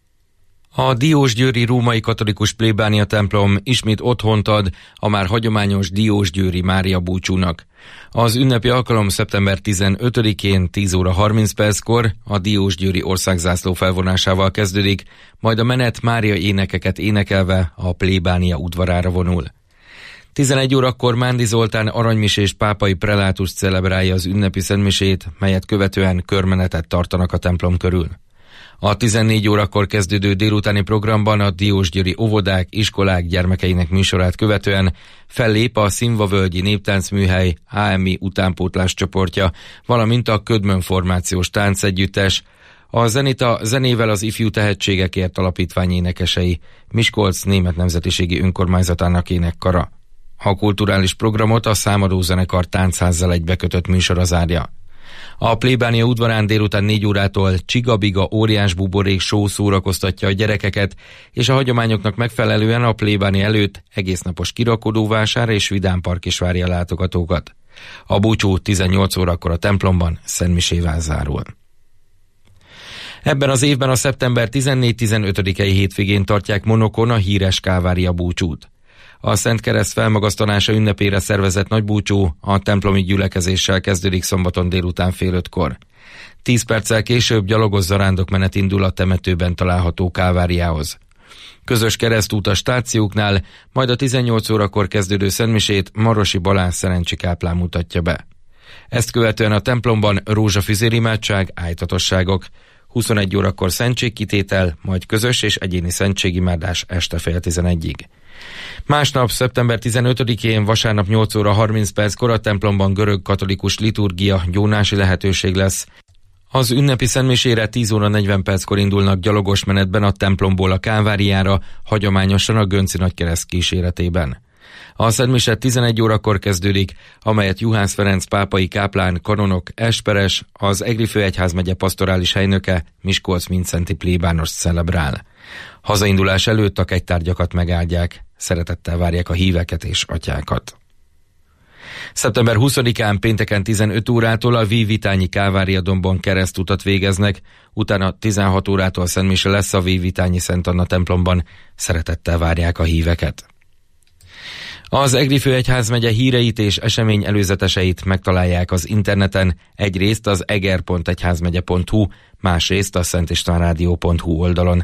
A diósgyőri római katolikus plébánia templom ismét otthont ad a már hagyományos diósgyőri Mária búcsúnak. Az ünnepi alkalom szeptember tizenötödikén tíz óra harminc perckor a diósgyőri országzászló felvonásával kezdődik, majd a menet Mária énekeket énekelve a plébánia udvarára vonul. tizenegy órakor Mándi Zoltán aranymisés pápai prelátus celebrálja az ünnepi szentmisét, melyet követően körmenetet tartanak a templom körül. A tizennégy órakor kezdődő délutáni programban a diósgyőri óvodák, iskolák gyermekeinek műsorát követően fellép a Színvavölgyi Néptáncműhely há em i utánpótlás csoportja, valamint a Ködmön formációs táncegyüttes, a Zenita zenével az Ifjú Tehetségekért Alapítvány énekesei, Miskolc német nemzetiségi önkormányzatának énekkara. A kulturális programot a Számadó zenekar táncházzal egybekötött műsora zárja. A plébánia udvarán délután négy órától Csiga-biga óriás buborék show szórakoztatja a gyerekeket, és a hagyományoknak megfelelően a plébánia előtt egésznapos kirakodóvásár és vidámpark is várja a látogatókat. A búcsú tizennyolc órakor a templomban szentmisével zárul. Ebben az évben a szeptember tizennégy-tizenötödikei hétvégén tartják Monokon a híres Kávária búcsút. A Szent Kereszt felmagasztalása ünnepére szervezett nagybúcsú a templomi gyülekezéssel kezdődik szombaton délután fél ötkor. Tíz perccel később gyalogos zarándokmenet indul a temetőben található Káváriához. Közös keresztút a stációknál, majd a tizennyolc órakor kezdődő szentmisét Marosi Balázs szerencsikáplán mutatja be. Ezt követően a templomban rózsafüzér imádság, ájtatosságok, huszonegy órakor szentségkitétel, majd közös és egyéni szentségimádás este fél tizenegyig. Másnap, szeptember tizenötödikén vasárnap nyolc óra harminc perckor a templomban görög katolikus liturgia gyónási lehetőség lesz. Az ünnepi szentmisére tíz óra negyven perckor indulnak gyalogos menetben a templomból a Káváriára, hagyományosan a Gönci Nagykereszt kíséretében. A szentmise tizenegy órakor kezdődik, amelyet Juhász Ferenc pápai káplán, kanonok, esperes, az Egri főegyházmegye pastorális helynöke, Miskolc-Mindszenty plébános celebrál. Hazaindulás előtt a kegytárgyakat megáldják, szeretettel várják a híveket és atyákat. szeptember huszadikán pénteken tizenöt órától a Vívitányi Kávária dombon keresztutat végeznek, utána tizenhat órától szentmise lesz a Vívitányi Szent Anna templomban, szeretettel várják a híveket. Az Egri főegyházmegye híreit és esemény előzeteseit megtalálják az interneten, egyrészt az eger pont egyházmegye pont hu, másrészt a szentistvánrádió pont hu oldalon.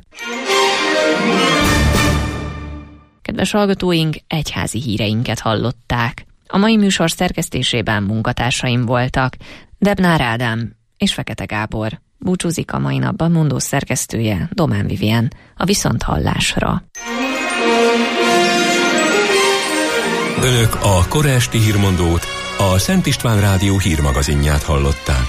Kedves hallgatóink, egyházi híreinket hallották. A mai műsor szerkesztésében munkatársaim voltak Debnár Ádám és Fekete Gábor. Búcsúzik a mai napban mondó szerkesztője, Domán Vivien. A viszonthallásra. Önök a kora esti hírmondót, a Szent István Rádió hírmagazinját hallották.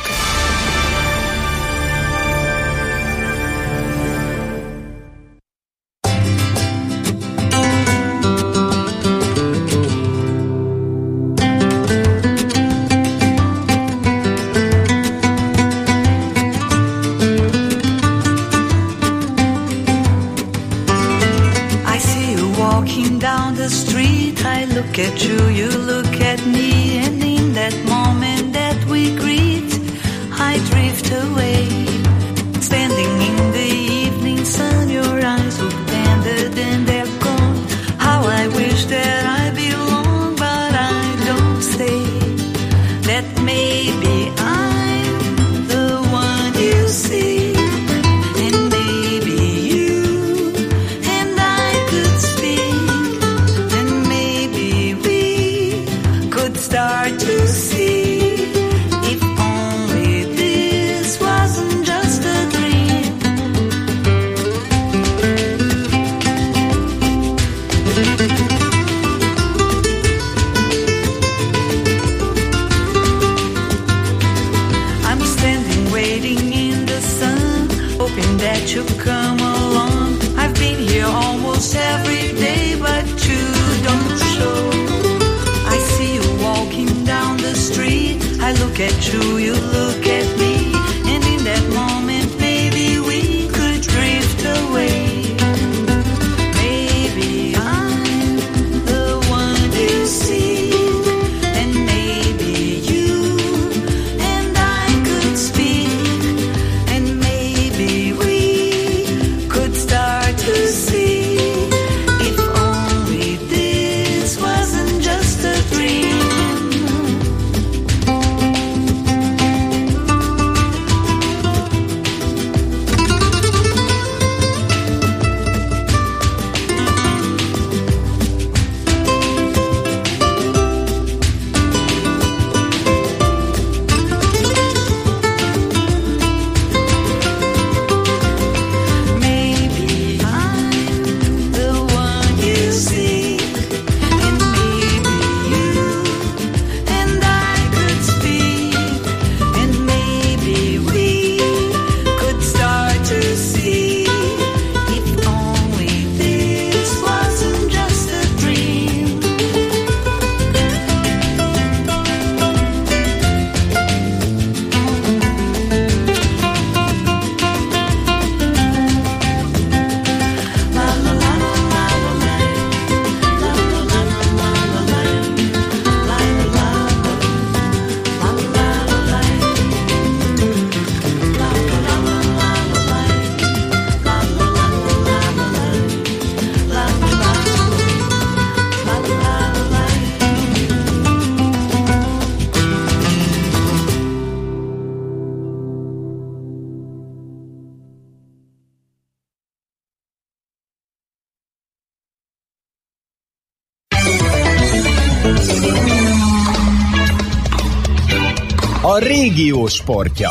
A régió sportja.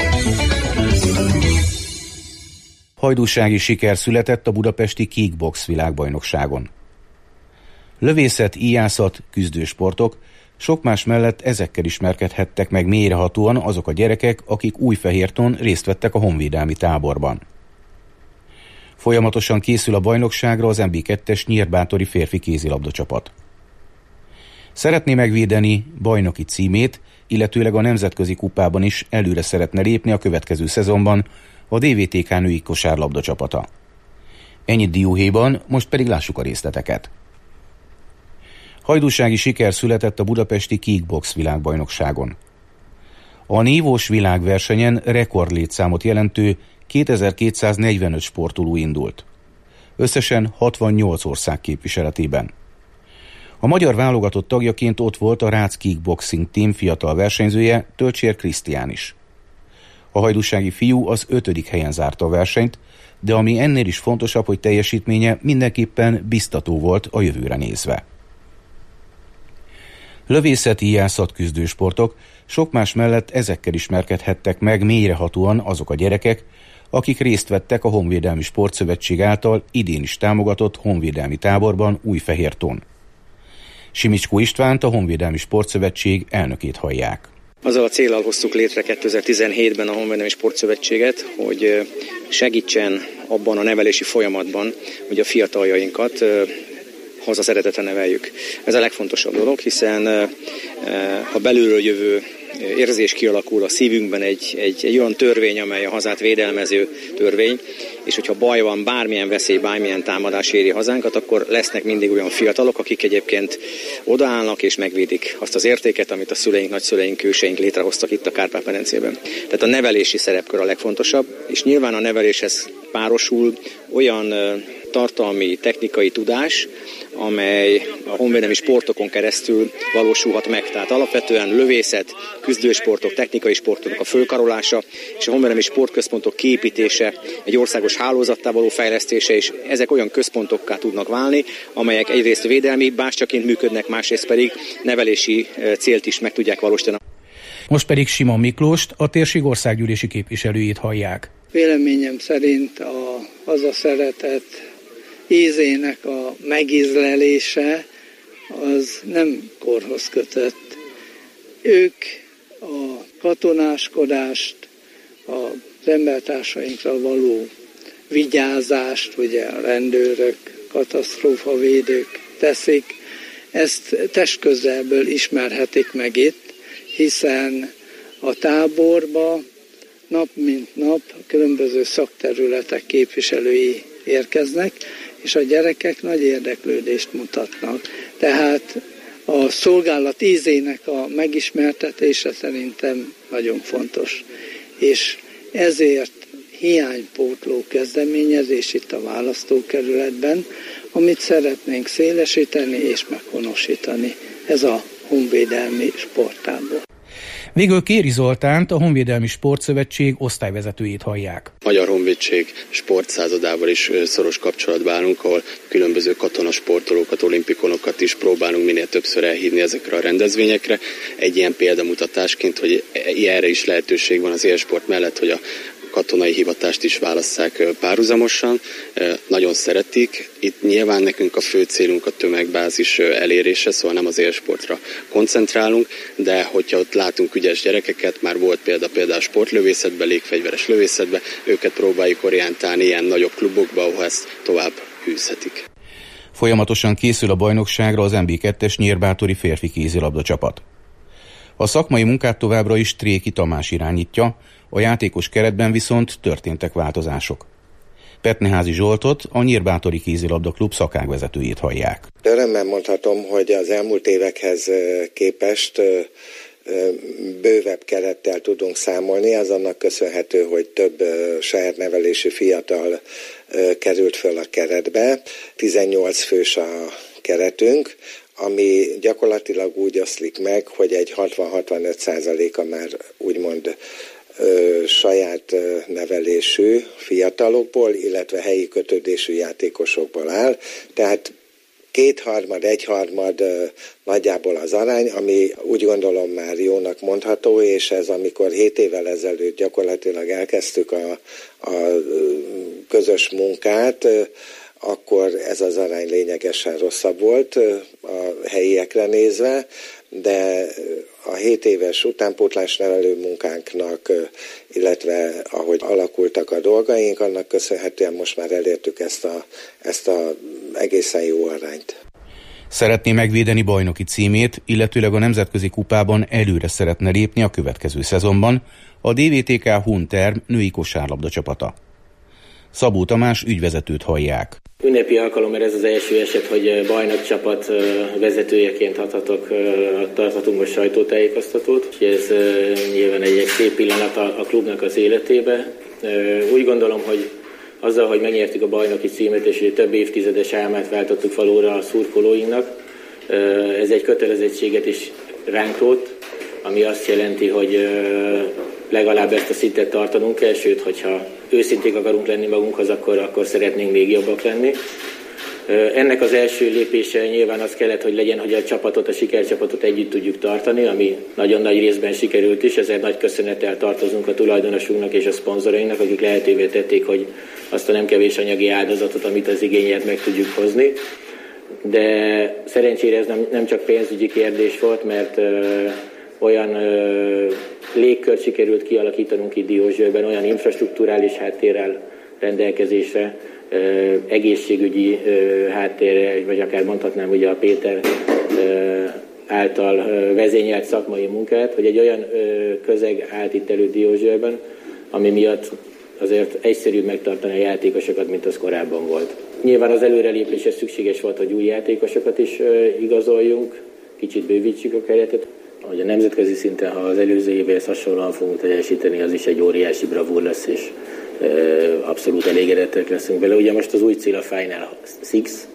Hajdúsági siker született a budapesti kickbox világbajnokságon. Lövészet, íjászat, küzdősportok, sok más mellett ezekkel ismerkedhettek meg mélyrehatóan azok a gyerekek, akik Újfehérton részt vettek a honvédelmi táborban. Folyamatosan készül a bajnokságra az em bé kettes nyírbátori férfi kézilabda csapat. Szeretné megvédeni bajnoki címét, illetőleg a nemzetközi kupában is előre szeretne lépni a következő szezonban a dé vé té ká női kosárlabda csapata. Ennyit dióhéjban, most pedig lássuk a részleteket. Hajdúsági siker született a budapesti kickbox világbajnokságon. A nívós világversenyen rekordlétszámot jelentő kétezer-kétszáznegyvenöt sportoló indult. Összesen hatvannyolc ország képviseletében. A magyar válogatott tagjaként ott volt a Rácz Kickboxing Team fiatal versenyzője, Tölcsér Krisztián is. A hajdúsági fiú az ötödik helyen zárta a versenyt, de ami ennél is fontosabb, hogy teljesítménye mindenképpen biztató volt a jövőre nézve. Lövészet, íjászat, küzdősportok, sok más mellett ezekkel ismerkedhettek meg mélyrehatóan azok a gyerekek, akik részt vettek a Honvédelmi Sportszövetség által idén is támogatott honvédelmi táborban Újfehérton. Simicskó Istvánt, a Honvédelmi Sportszövetség elnökét hallják. Azzal a céllal hoztuk létre kétezer-tizenhétben a Honvédelmi Sportszövetséget, hogy segítsen abban a nevelési folyamatban, hogy a fiataljainkat haza szeretettel neveljük. Ez a legfontosabb dolog, hiszen ha belülről jövő érzés kialakul a szívünkben egy, egy, egy olyan törvény, amely a hazát védelmező törvény, és hogyha baj van, bármilyen veszély, bármilyen támadás éri hazánkat, akkor lesznek mindig olyan fiatalok, akik egyébként odaállnak és megvédik azt az értéket, amit a szüleink, nagyszüleink, őseink létrehoztak itt a Kárpát-medencében. Tehát a nevelési szerepkör a legfontosabb, és nyilván a neveléshez párosul olyan tartalmi, technikai tudás, amely a honvédelmi sportokon keresztül valósulhat meg. Tehát alapvetően lövészet, küzdősportok, technikai sportok a fölkarolása, és a honvédelmi sportközpontok kiépítése, egy országos hálózattá való fejlesztése, és ezek olyan központokká tudnak válni, amelyek egyrészt védelmi bástyaként működnek, másrészt pedig nevelési célt is meg tudják valósítani. Most pedig Simon Miklóst, a térség országgyűlési képviselőjét hallják. Véleményem szerint a hazaszeretet ízének a megízlelése az nem korhoz kötött. Ők a katonáskodást, az embertársainkra való vigyázást, ugye a rendőrök, katasztrófavédők teszik, ezt testközelből ismerhetik meg itt, hiszen a táborba nap mint nap különböző szakterületek képviselői érkeznek, és a gyerekek nagy érdeklődést mutatnak. Tehát a szolgálat ízének a megismertetése szerintem nagyon fontos. És ezért hiánypótló kezdeményezés itt a választókerületben, amit szeretnénk szélesíteni és meghonosítani. Ez a honvédelmi sporttábor. Végül Kéri Zoltánt, a Honvédelmi Sportszövetség osztályvezetőjét hallják. Magyar Honvédség sportszázadával is szoros kapcsolatban állunk, ahol különböző katonasportolókat, olimpikonokat is próbálunk minél többször elhívni ezekre a rendezvényekre. Egy ilyen példamutatásként, hogy erre is lehetőség van az élsport mellett, hogy a katonai hivatást is válasszák párhuzamosan. Nagyon szeretik. Itt nyilván nekünk a fő célunk a tömegbázis elérése, szóval nem az élsportra koncentrálunk, de hogyha ott látunk ügyes gyerekeket, már volt példa például sportlövészetbe, légfegyveres lövészetbe, őket próbáljuk orientálni ilyen nagyobb klubokba, ahol ezt tovább űzhetik. Folyamatosan készül a bajnokságra az em bé kettes nyírbátori férfi kézilabda csapat. A szakmai munkát továbbra is Tréki Tamás irányítja, a játékos keretben viszont történtek változások. Petneházi Zsoltot, a Nyírbátori Kézilabda Klub szakágvezetőjét hallják. Örömmel mondhatom, hogy az elmúlt évekhez képest bővebb kerettel tudunk számolni, az annak köszönhető, hogy több saját nevelésű fiatal került föl a keretbe. tizennyolc fős a keretünk, ami gyakorlatilag úgy oszlik meg, hogy egy hatvan-hatvanöt százaléka már úgymond ö, saját ö, nevelésű fiatalokból, illetve helyi kötődésű játékosokból áll. Tehát kétharmad, egyharmad ö, nagyjából az arány, ami úgy gondolom már jónak mondható, és ez amikor hét évvel ezelőtt gyakorlatilag elkezdtük a, a közös munkát, ö, akkor ez az arány lényegesen rosszabb volt a helyiekre nézve, de a hét éves utánpótlás nevelő munkánknak, illetve ahogy alakultak a dolgaink, annak köszönhetően most már elértük ezt a, ezt a egészen jó arányt. Szeretné megvédeni bajnoki címét, illetőleg a nemzetközi kupában előre szeretne lépni a következő szezonban a dé vé té ká Hunterm női kosárlabda csapata. Szabó Tamás ügyvezetőt hallják. Ünnepi alkalom, mert ez az első eset, hogy bajnokcsapat vezetőjeként adhatok, tarthatunk most sajtótájékoztatót. Ez nyilván egy, egy szép pillanat a, a klubnak az életébe. Úgy gondolom, hogy azzal, hogy megnyertük a bajnoki címet, és több évtizedes álmát váltottuk valóra a szurkolóinknak, ez egy kötelezettséget is ránk rótt, ami azt jelenti, hogy legalább ezt a szintet tartanunk kell, sőt, hogyha őszinték akarunk lenni magunkhoz, akkor, akkor szeretnénk még jobbak lenni. Ennek az első lépése nyilván az kellett, hogy legyen, hogy a csapatot, a sikercsapatot együtt tudjuk tartani, ami nagyon nagy részben sikerült is, ezért nagy köszönettel tartozunk a tulajdonosunknak és a szponzorainknak, akik lehetővé tették, hogy azt a nem kevés anyagi áldozatot, amit az igényelt, meg tudjuk hozni. De szerencsére ez nem, nem csak pénzügyi kérdés volt, mert ö, olyan ö, légkört sikerült kialakítanunk itt Diósgyőrben, olyan infrastrukturális háttérrel rendelkezésre, ö, egészségügyi ö, háttérrel, vagy akár mondhatnám ugye a Péter ö, által ö, vezényelt szakmai munkát, hogy egy olyan ö, közeg állt itt elő Diósgyőrben, ami miatt azért egyszerűbb megtartani a játékosokat, mint az korábban volt. Nyilván az előrelépéshez szükséges volt, hogy új játékosokat is ö, igazoljunk, kicsit bővítsük a keretet. Hogy a nemzetközi szinten, ha az előző évhez hasonlóan fogunk teljesíteni, az is egy óriási bravúr lesz, és ö, abszolút elégedettek leszünk vele. Ugye most az új cél a Final Six,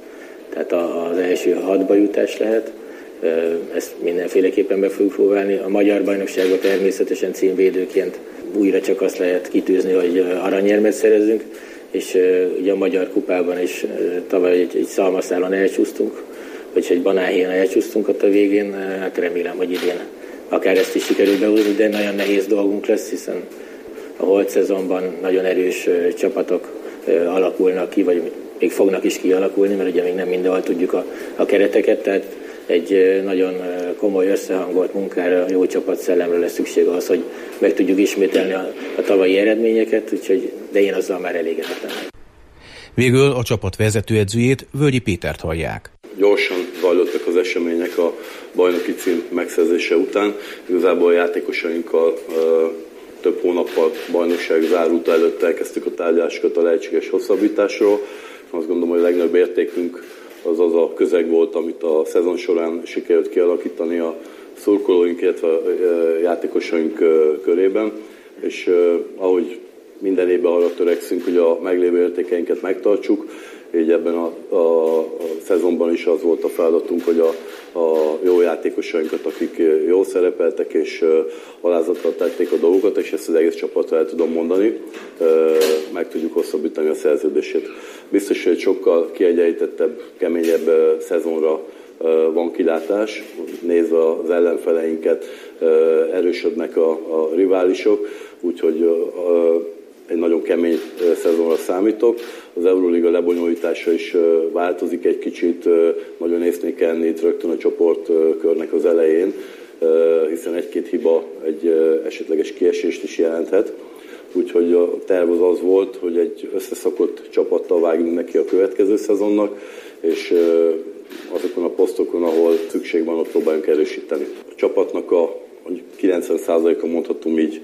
tehát az első hatba jutás lehet. Ezt mindenféleképpen be fogjuk próbálni. A magyar bajnokságban természetesen címvédőként újra csak azt lehet kitűzni, hogy aranyérmet szerezzünk, és ugye a magyar kupában is tavaly egy, egy szalmaszálon elcsúsztunk, vagy egy banánhéjon elcsúsztunk ott a végén. Hát remélem, hogy idén akár ezt is sikerül behozni, de nagyon nehéz dolgunk lesz, hiszen a holt szezonban nagyon erős csapatok alakulnak ki, vagy még fognak is kialakulni, mert ugye még nem mindenhol tudjuk a, a kereteket, tehát egy nagyon komoly összehangolt munkára, jó csapatszellemre lesz szükség ahhoz, hogy meg tudjuk ismételni a, a tavalyi eredményeket, úgyhogy, de én azzal már elégedett lennék. Végül a csapat vezetőedzőjét, Völgyi Pétert hallják. Gyorsan zajlottak az események a bajnoki cím megszerzése után. Igazából a játékosainkkal több hónappal bajnokság zárulta előtt elkezdtük a tárgyalásokat a lehetséges hosszabbításról. Azt gondolom, hogy a legnagyobb értékünk az az a közeg volt, amit a szezon során sikerült kialakítani a szurkolóink, illetve a játékosaink körében. És ahogy minden évben arra törekszünk, hogy a meglévő értékeinket megtartsuk, így ebben a, a, a szezonban is az volt a feladatunk, hogy a, a jó játékosainkat, akik jól szerepeltek és alázattal tették a dolgokat, és ezt az egész csapatra el tudom mondani, meg tudjuk hosszabbítani a szerződését. Biztos, hogy sokkal kiegyenlítettebb, keményebb szezonra van kilátás, nézve az ellenfeleinket, erősödnek a, a riválisok, úgyhogy egy nagyon kemény szezonra számítok. Az Euróliga lebonyolítása is változik egy kicsit, nagyon észnél kell itt rögtön a csoportkörnek az elején, hiszen egy-két hiba egy esetleges kiesést is jelenthet. Úgyhogy a terv az az volt, hogy egy összeszakott csapattal vágjunk neki a következő szezonnak, és azokon a posztokon, ahol szükség van, ott próbáljunk erősíteni. A csapatnak a kilencven százaléka mondhatom így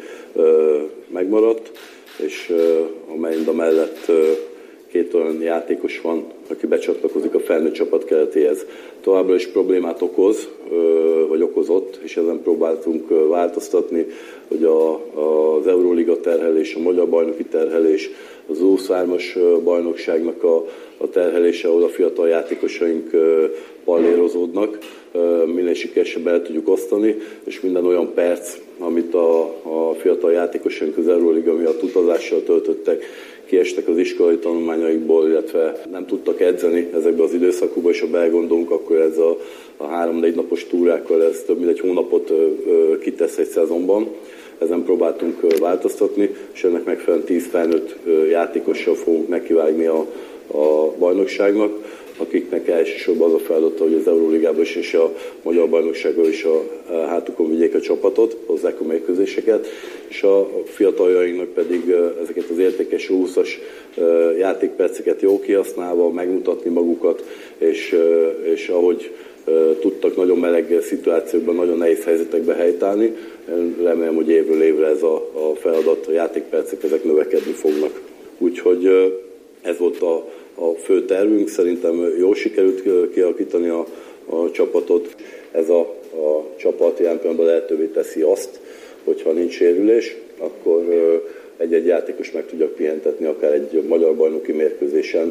megmaradt, és amely mellett két olyan játékos van, aki becsatlakozik a felnőtt csapat keretéhez. Továbbra is problémát okoz, vagy okozott, és ezen próbáltunk változtatni, hogy a, az Euróliga terhelés, a magyar bajnoki terhelés, az U huszonhármas bajnokságnak a, a terhelése, ahol a fiatal játékosaink pallérozódnak, minél sikeresebben el tudjuk osztani, és minden olyan perc, amit a, a fiatal játékosaink az Euróliga miatt utazással töltöttek, kiestek az iskolai tanulmányaikból, illetve nem tudtak edzeni ezekbe az időszakokban, és ha belegondolunk, akkor ez a, a három-négy napos túrákkal ez több mint egy hónapot ö, kitesz egy szezonban. Ezen próbáltunk változtatni, és ennek megfelelően tíz felnőtt játékossal fogunk nekivágni a, a bajnokságnak, akiknek elsősorban az a feladata, hogy az Euróligában is és a Magyar Bajnokságban is a hátukon vigyék a csapatot, hozzák a mérkőzéseket, és a fiataljainknak pedig ezeket az értékes húszas játékperceket jól kihasználva megmutatni magukat, és, és ahogy tudtak nagyon meleg szituációkban, nagyon nehéz helyzetekben helytállni. Remélem, hogy évről évre ez a, a feladat, a játékpercek ezek növekedni fognak. Úgyhogy ez volt a, a fő tervünk, szerintem jól sikerült kialakítani a, a csapatot. Ez a, a csapat ilyen pillanatban lehetővé teszi azt, hogyha nincs sérülés, akkor egy-egy játékos meg tudjak pihentetni, akár egy magyar bajnoki mérkőzésen,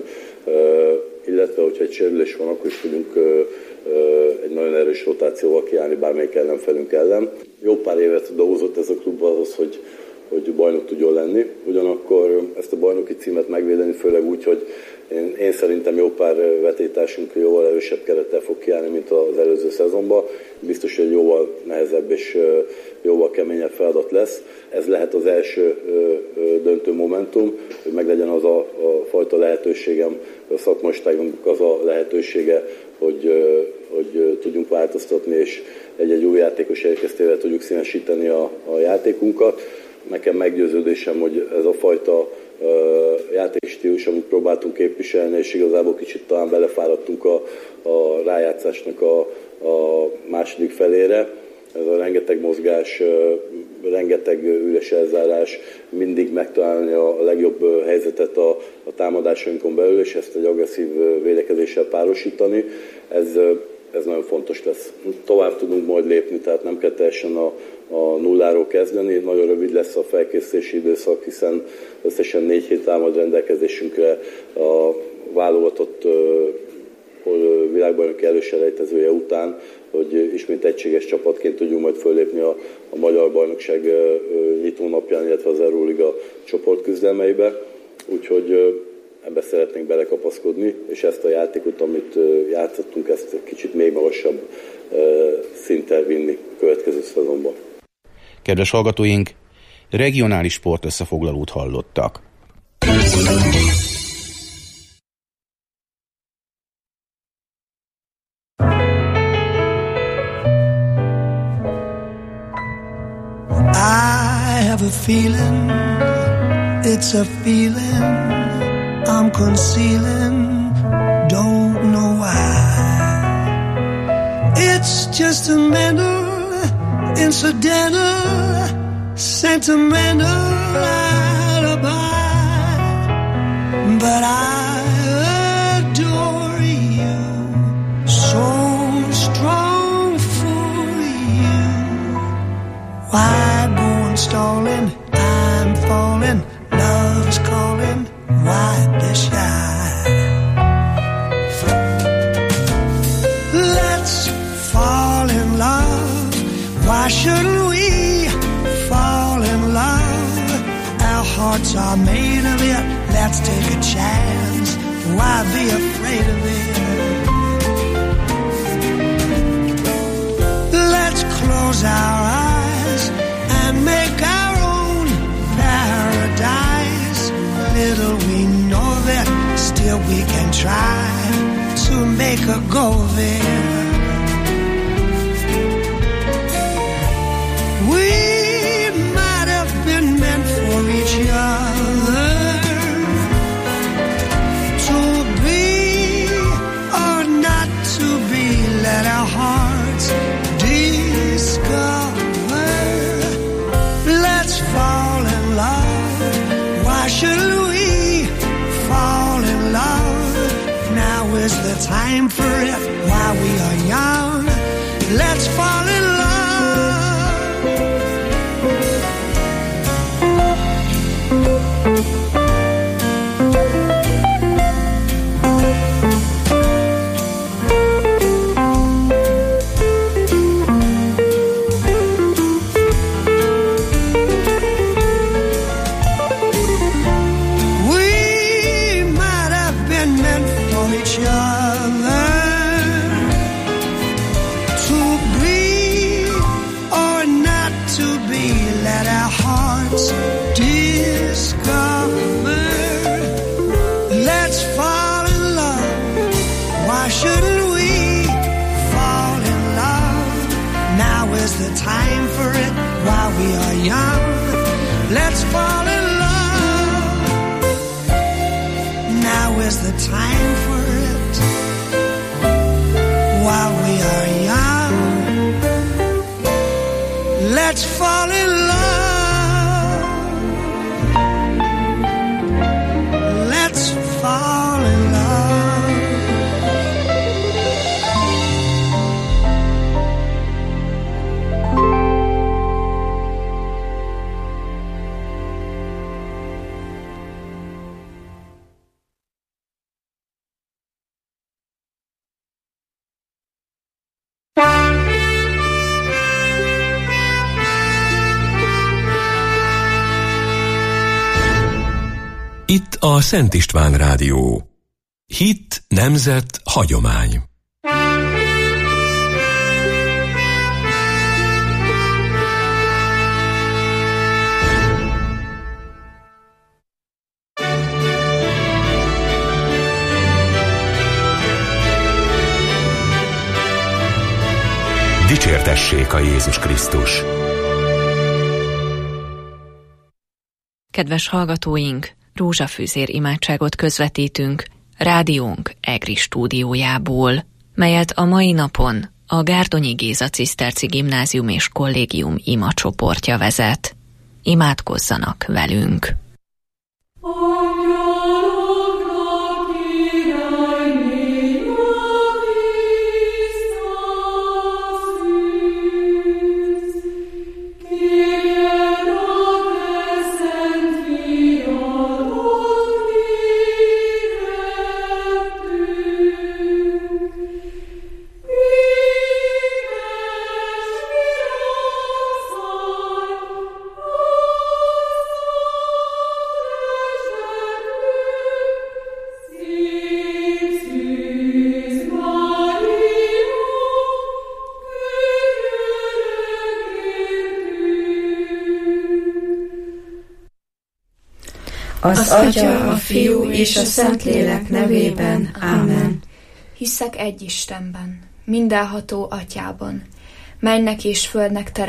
illetve hogyha egy sérülés van, akkor is tudunk egy nagyon erős rotációval kiállni bármelyik ellenfelünk ellen. Jó pár évet dolgozott ez a klub ahhoz, hogy, hogy bajnok tudjon lenni. Ugyanakkor ezt a bajnoki címet megvédeni, főleg úgy, hogy én, én szerintem jó pár vetétársunk jóval erősebb kerettel fog kiállni, mint az előző szezonban. Biztos, hogy jóval nehezebb és jóval keményebb feladat lesz. Ez lehet az első döntő momentum, hogy meglegyen az a, a fajta lehetőségem, a szakmaiságnak az a lehetősége, hogy, hogy tudjunk változtatni, és egy-egy új játékos érkeztével tudjuk színesíteni a, a játékunkat. Nekem meggyőződésem, hogy ez a fajta uh, játékstílus, amit próbáltunk képviselni, és igazából kicsit talán belefáradtunk a, a rájátszásnak a, a második felére. Ez a rengeteg mozgás, uh, rengeteg üres elzárás, mindig megtalálni a legjobb helyzetet a, a támadásainkon belül, és ezt egy agresszív védekezéssel párosítani. Ez, ez nagyon fontos lesz. Tovább tudunk majd lépni, tehát nem kell teljesen a, a nulláról kezdeni. Nagyon rövid lesz a felkészülési időszak, hiszen összesen négy hét áll majd rendelkezésünkre a válogatott világbajnoki előselejtezője után, hogy ismét egységes csapatként tudjunk majd fölépni a, a Magyar Bajnokság nyitónapján, illetve az Euróliga csoportküzdelmeibe. Úgyhogy ebbe szeretnénk belekapaszkodni, és ezt a játékot, amit játszottunk, ezt egy kicsit még magasabb szinten vinni a következő szezonban. Kedves hallgatóink, regionális sportösszefoglalót hallottak. I have a feeling, it's a feeling I'm concealing, don't know why. It's just a mental, incidental, sentimental alibi, but I adore you, so strong for you. Why go on stalling? I'm falling, love's calling. Why be shy? Let's fall in love. Why shouldn't we fall in love? Our hearts are made of it. Let's take a chance. Why be afraid of it? Let's close our eyes and make our own paradise. Little we know that, still we can try to make a go of it. We might have been meant for each other, to be or not to be. Let our hearts discover. Let's fall in love. Why shouldn't we fall in love? Now is the time for it while we are young. Let's fall in love. Let's fall in love. Now is the time for it while we are young. Let's fall in love. Let's fall in love. Itt a Szent István Rádió. Hit, nemzet, hagyomány. Dicsértessék a Jézus Krisztus! Kedves hallgatóink, rózsafűzér imádságot közvetítünk rádiónk egri stúdiójából, melyet a mai napon a Gárdonyi Géza Ciszterci Gimnázium és Kollégium imacsoportja vezet. Imádkozzanak velünk! az Atya, a Fiú és a Szentlélek nevében. Ámen. Hiszek egy Istenben, mindenható Atyában, mennek és földnek teremtőjében,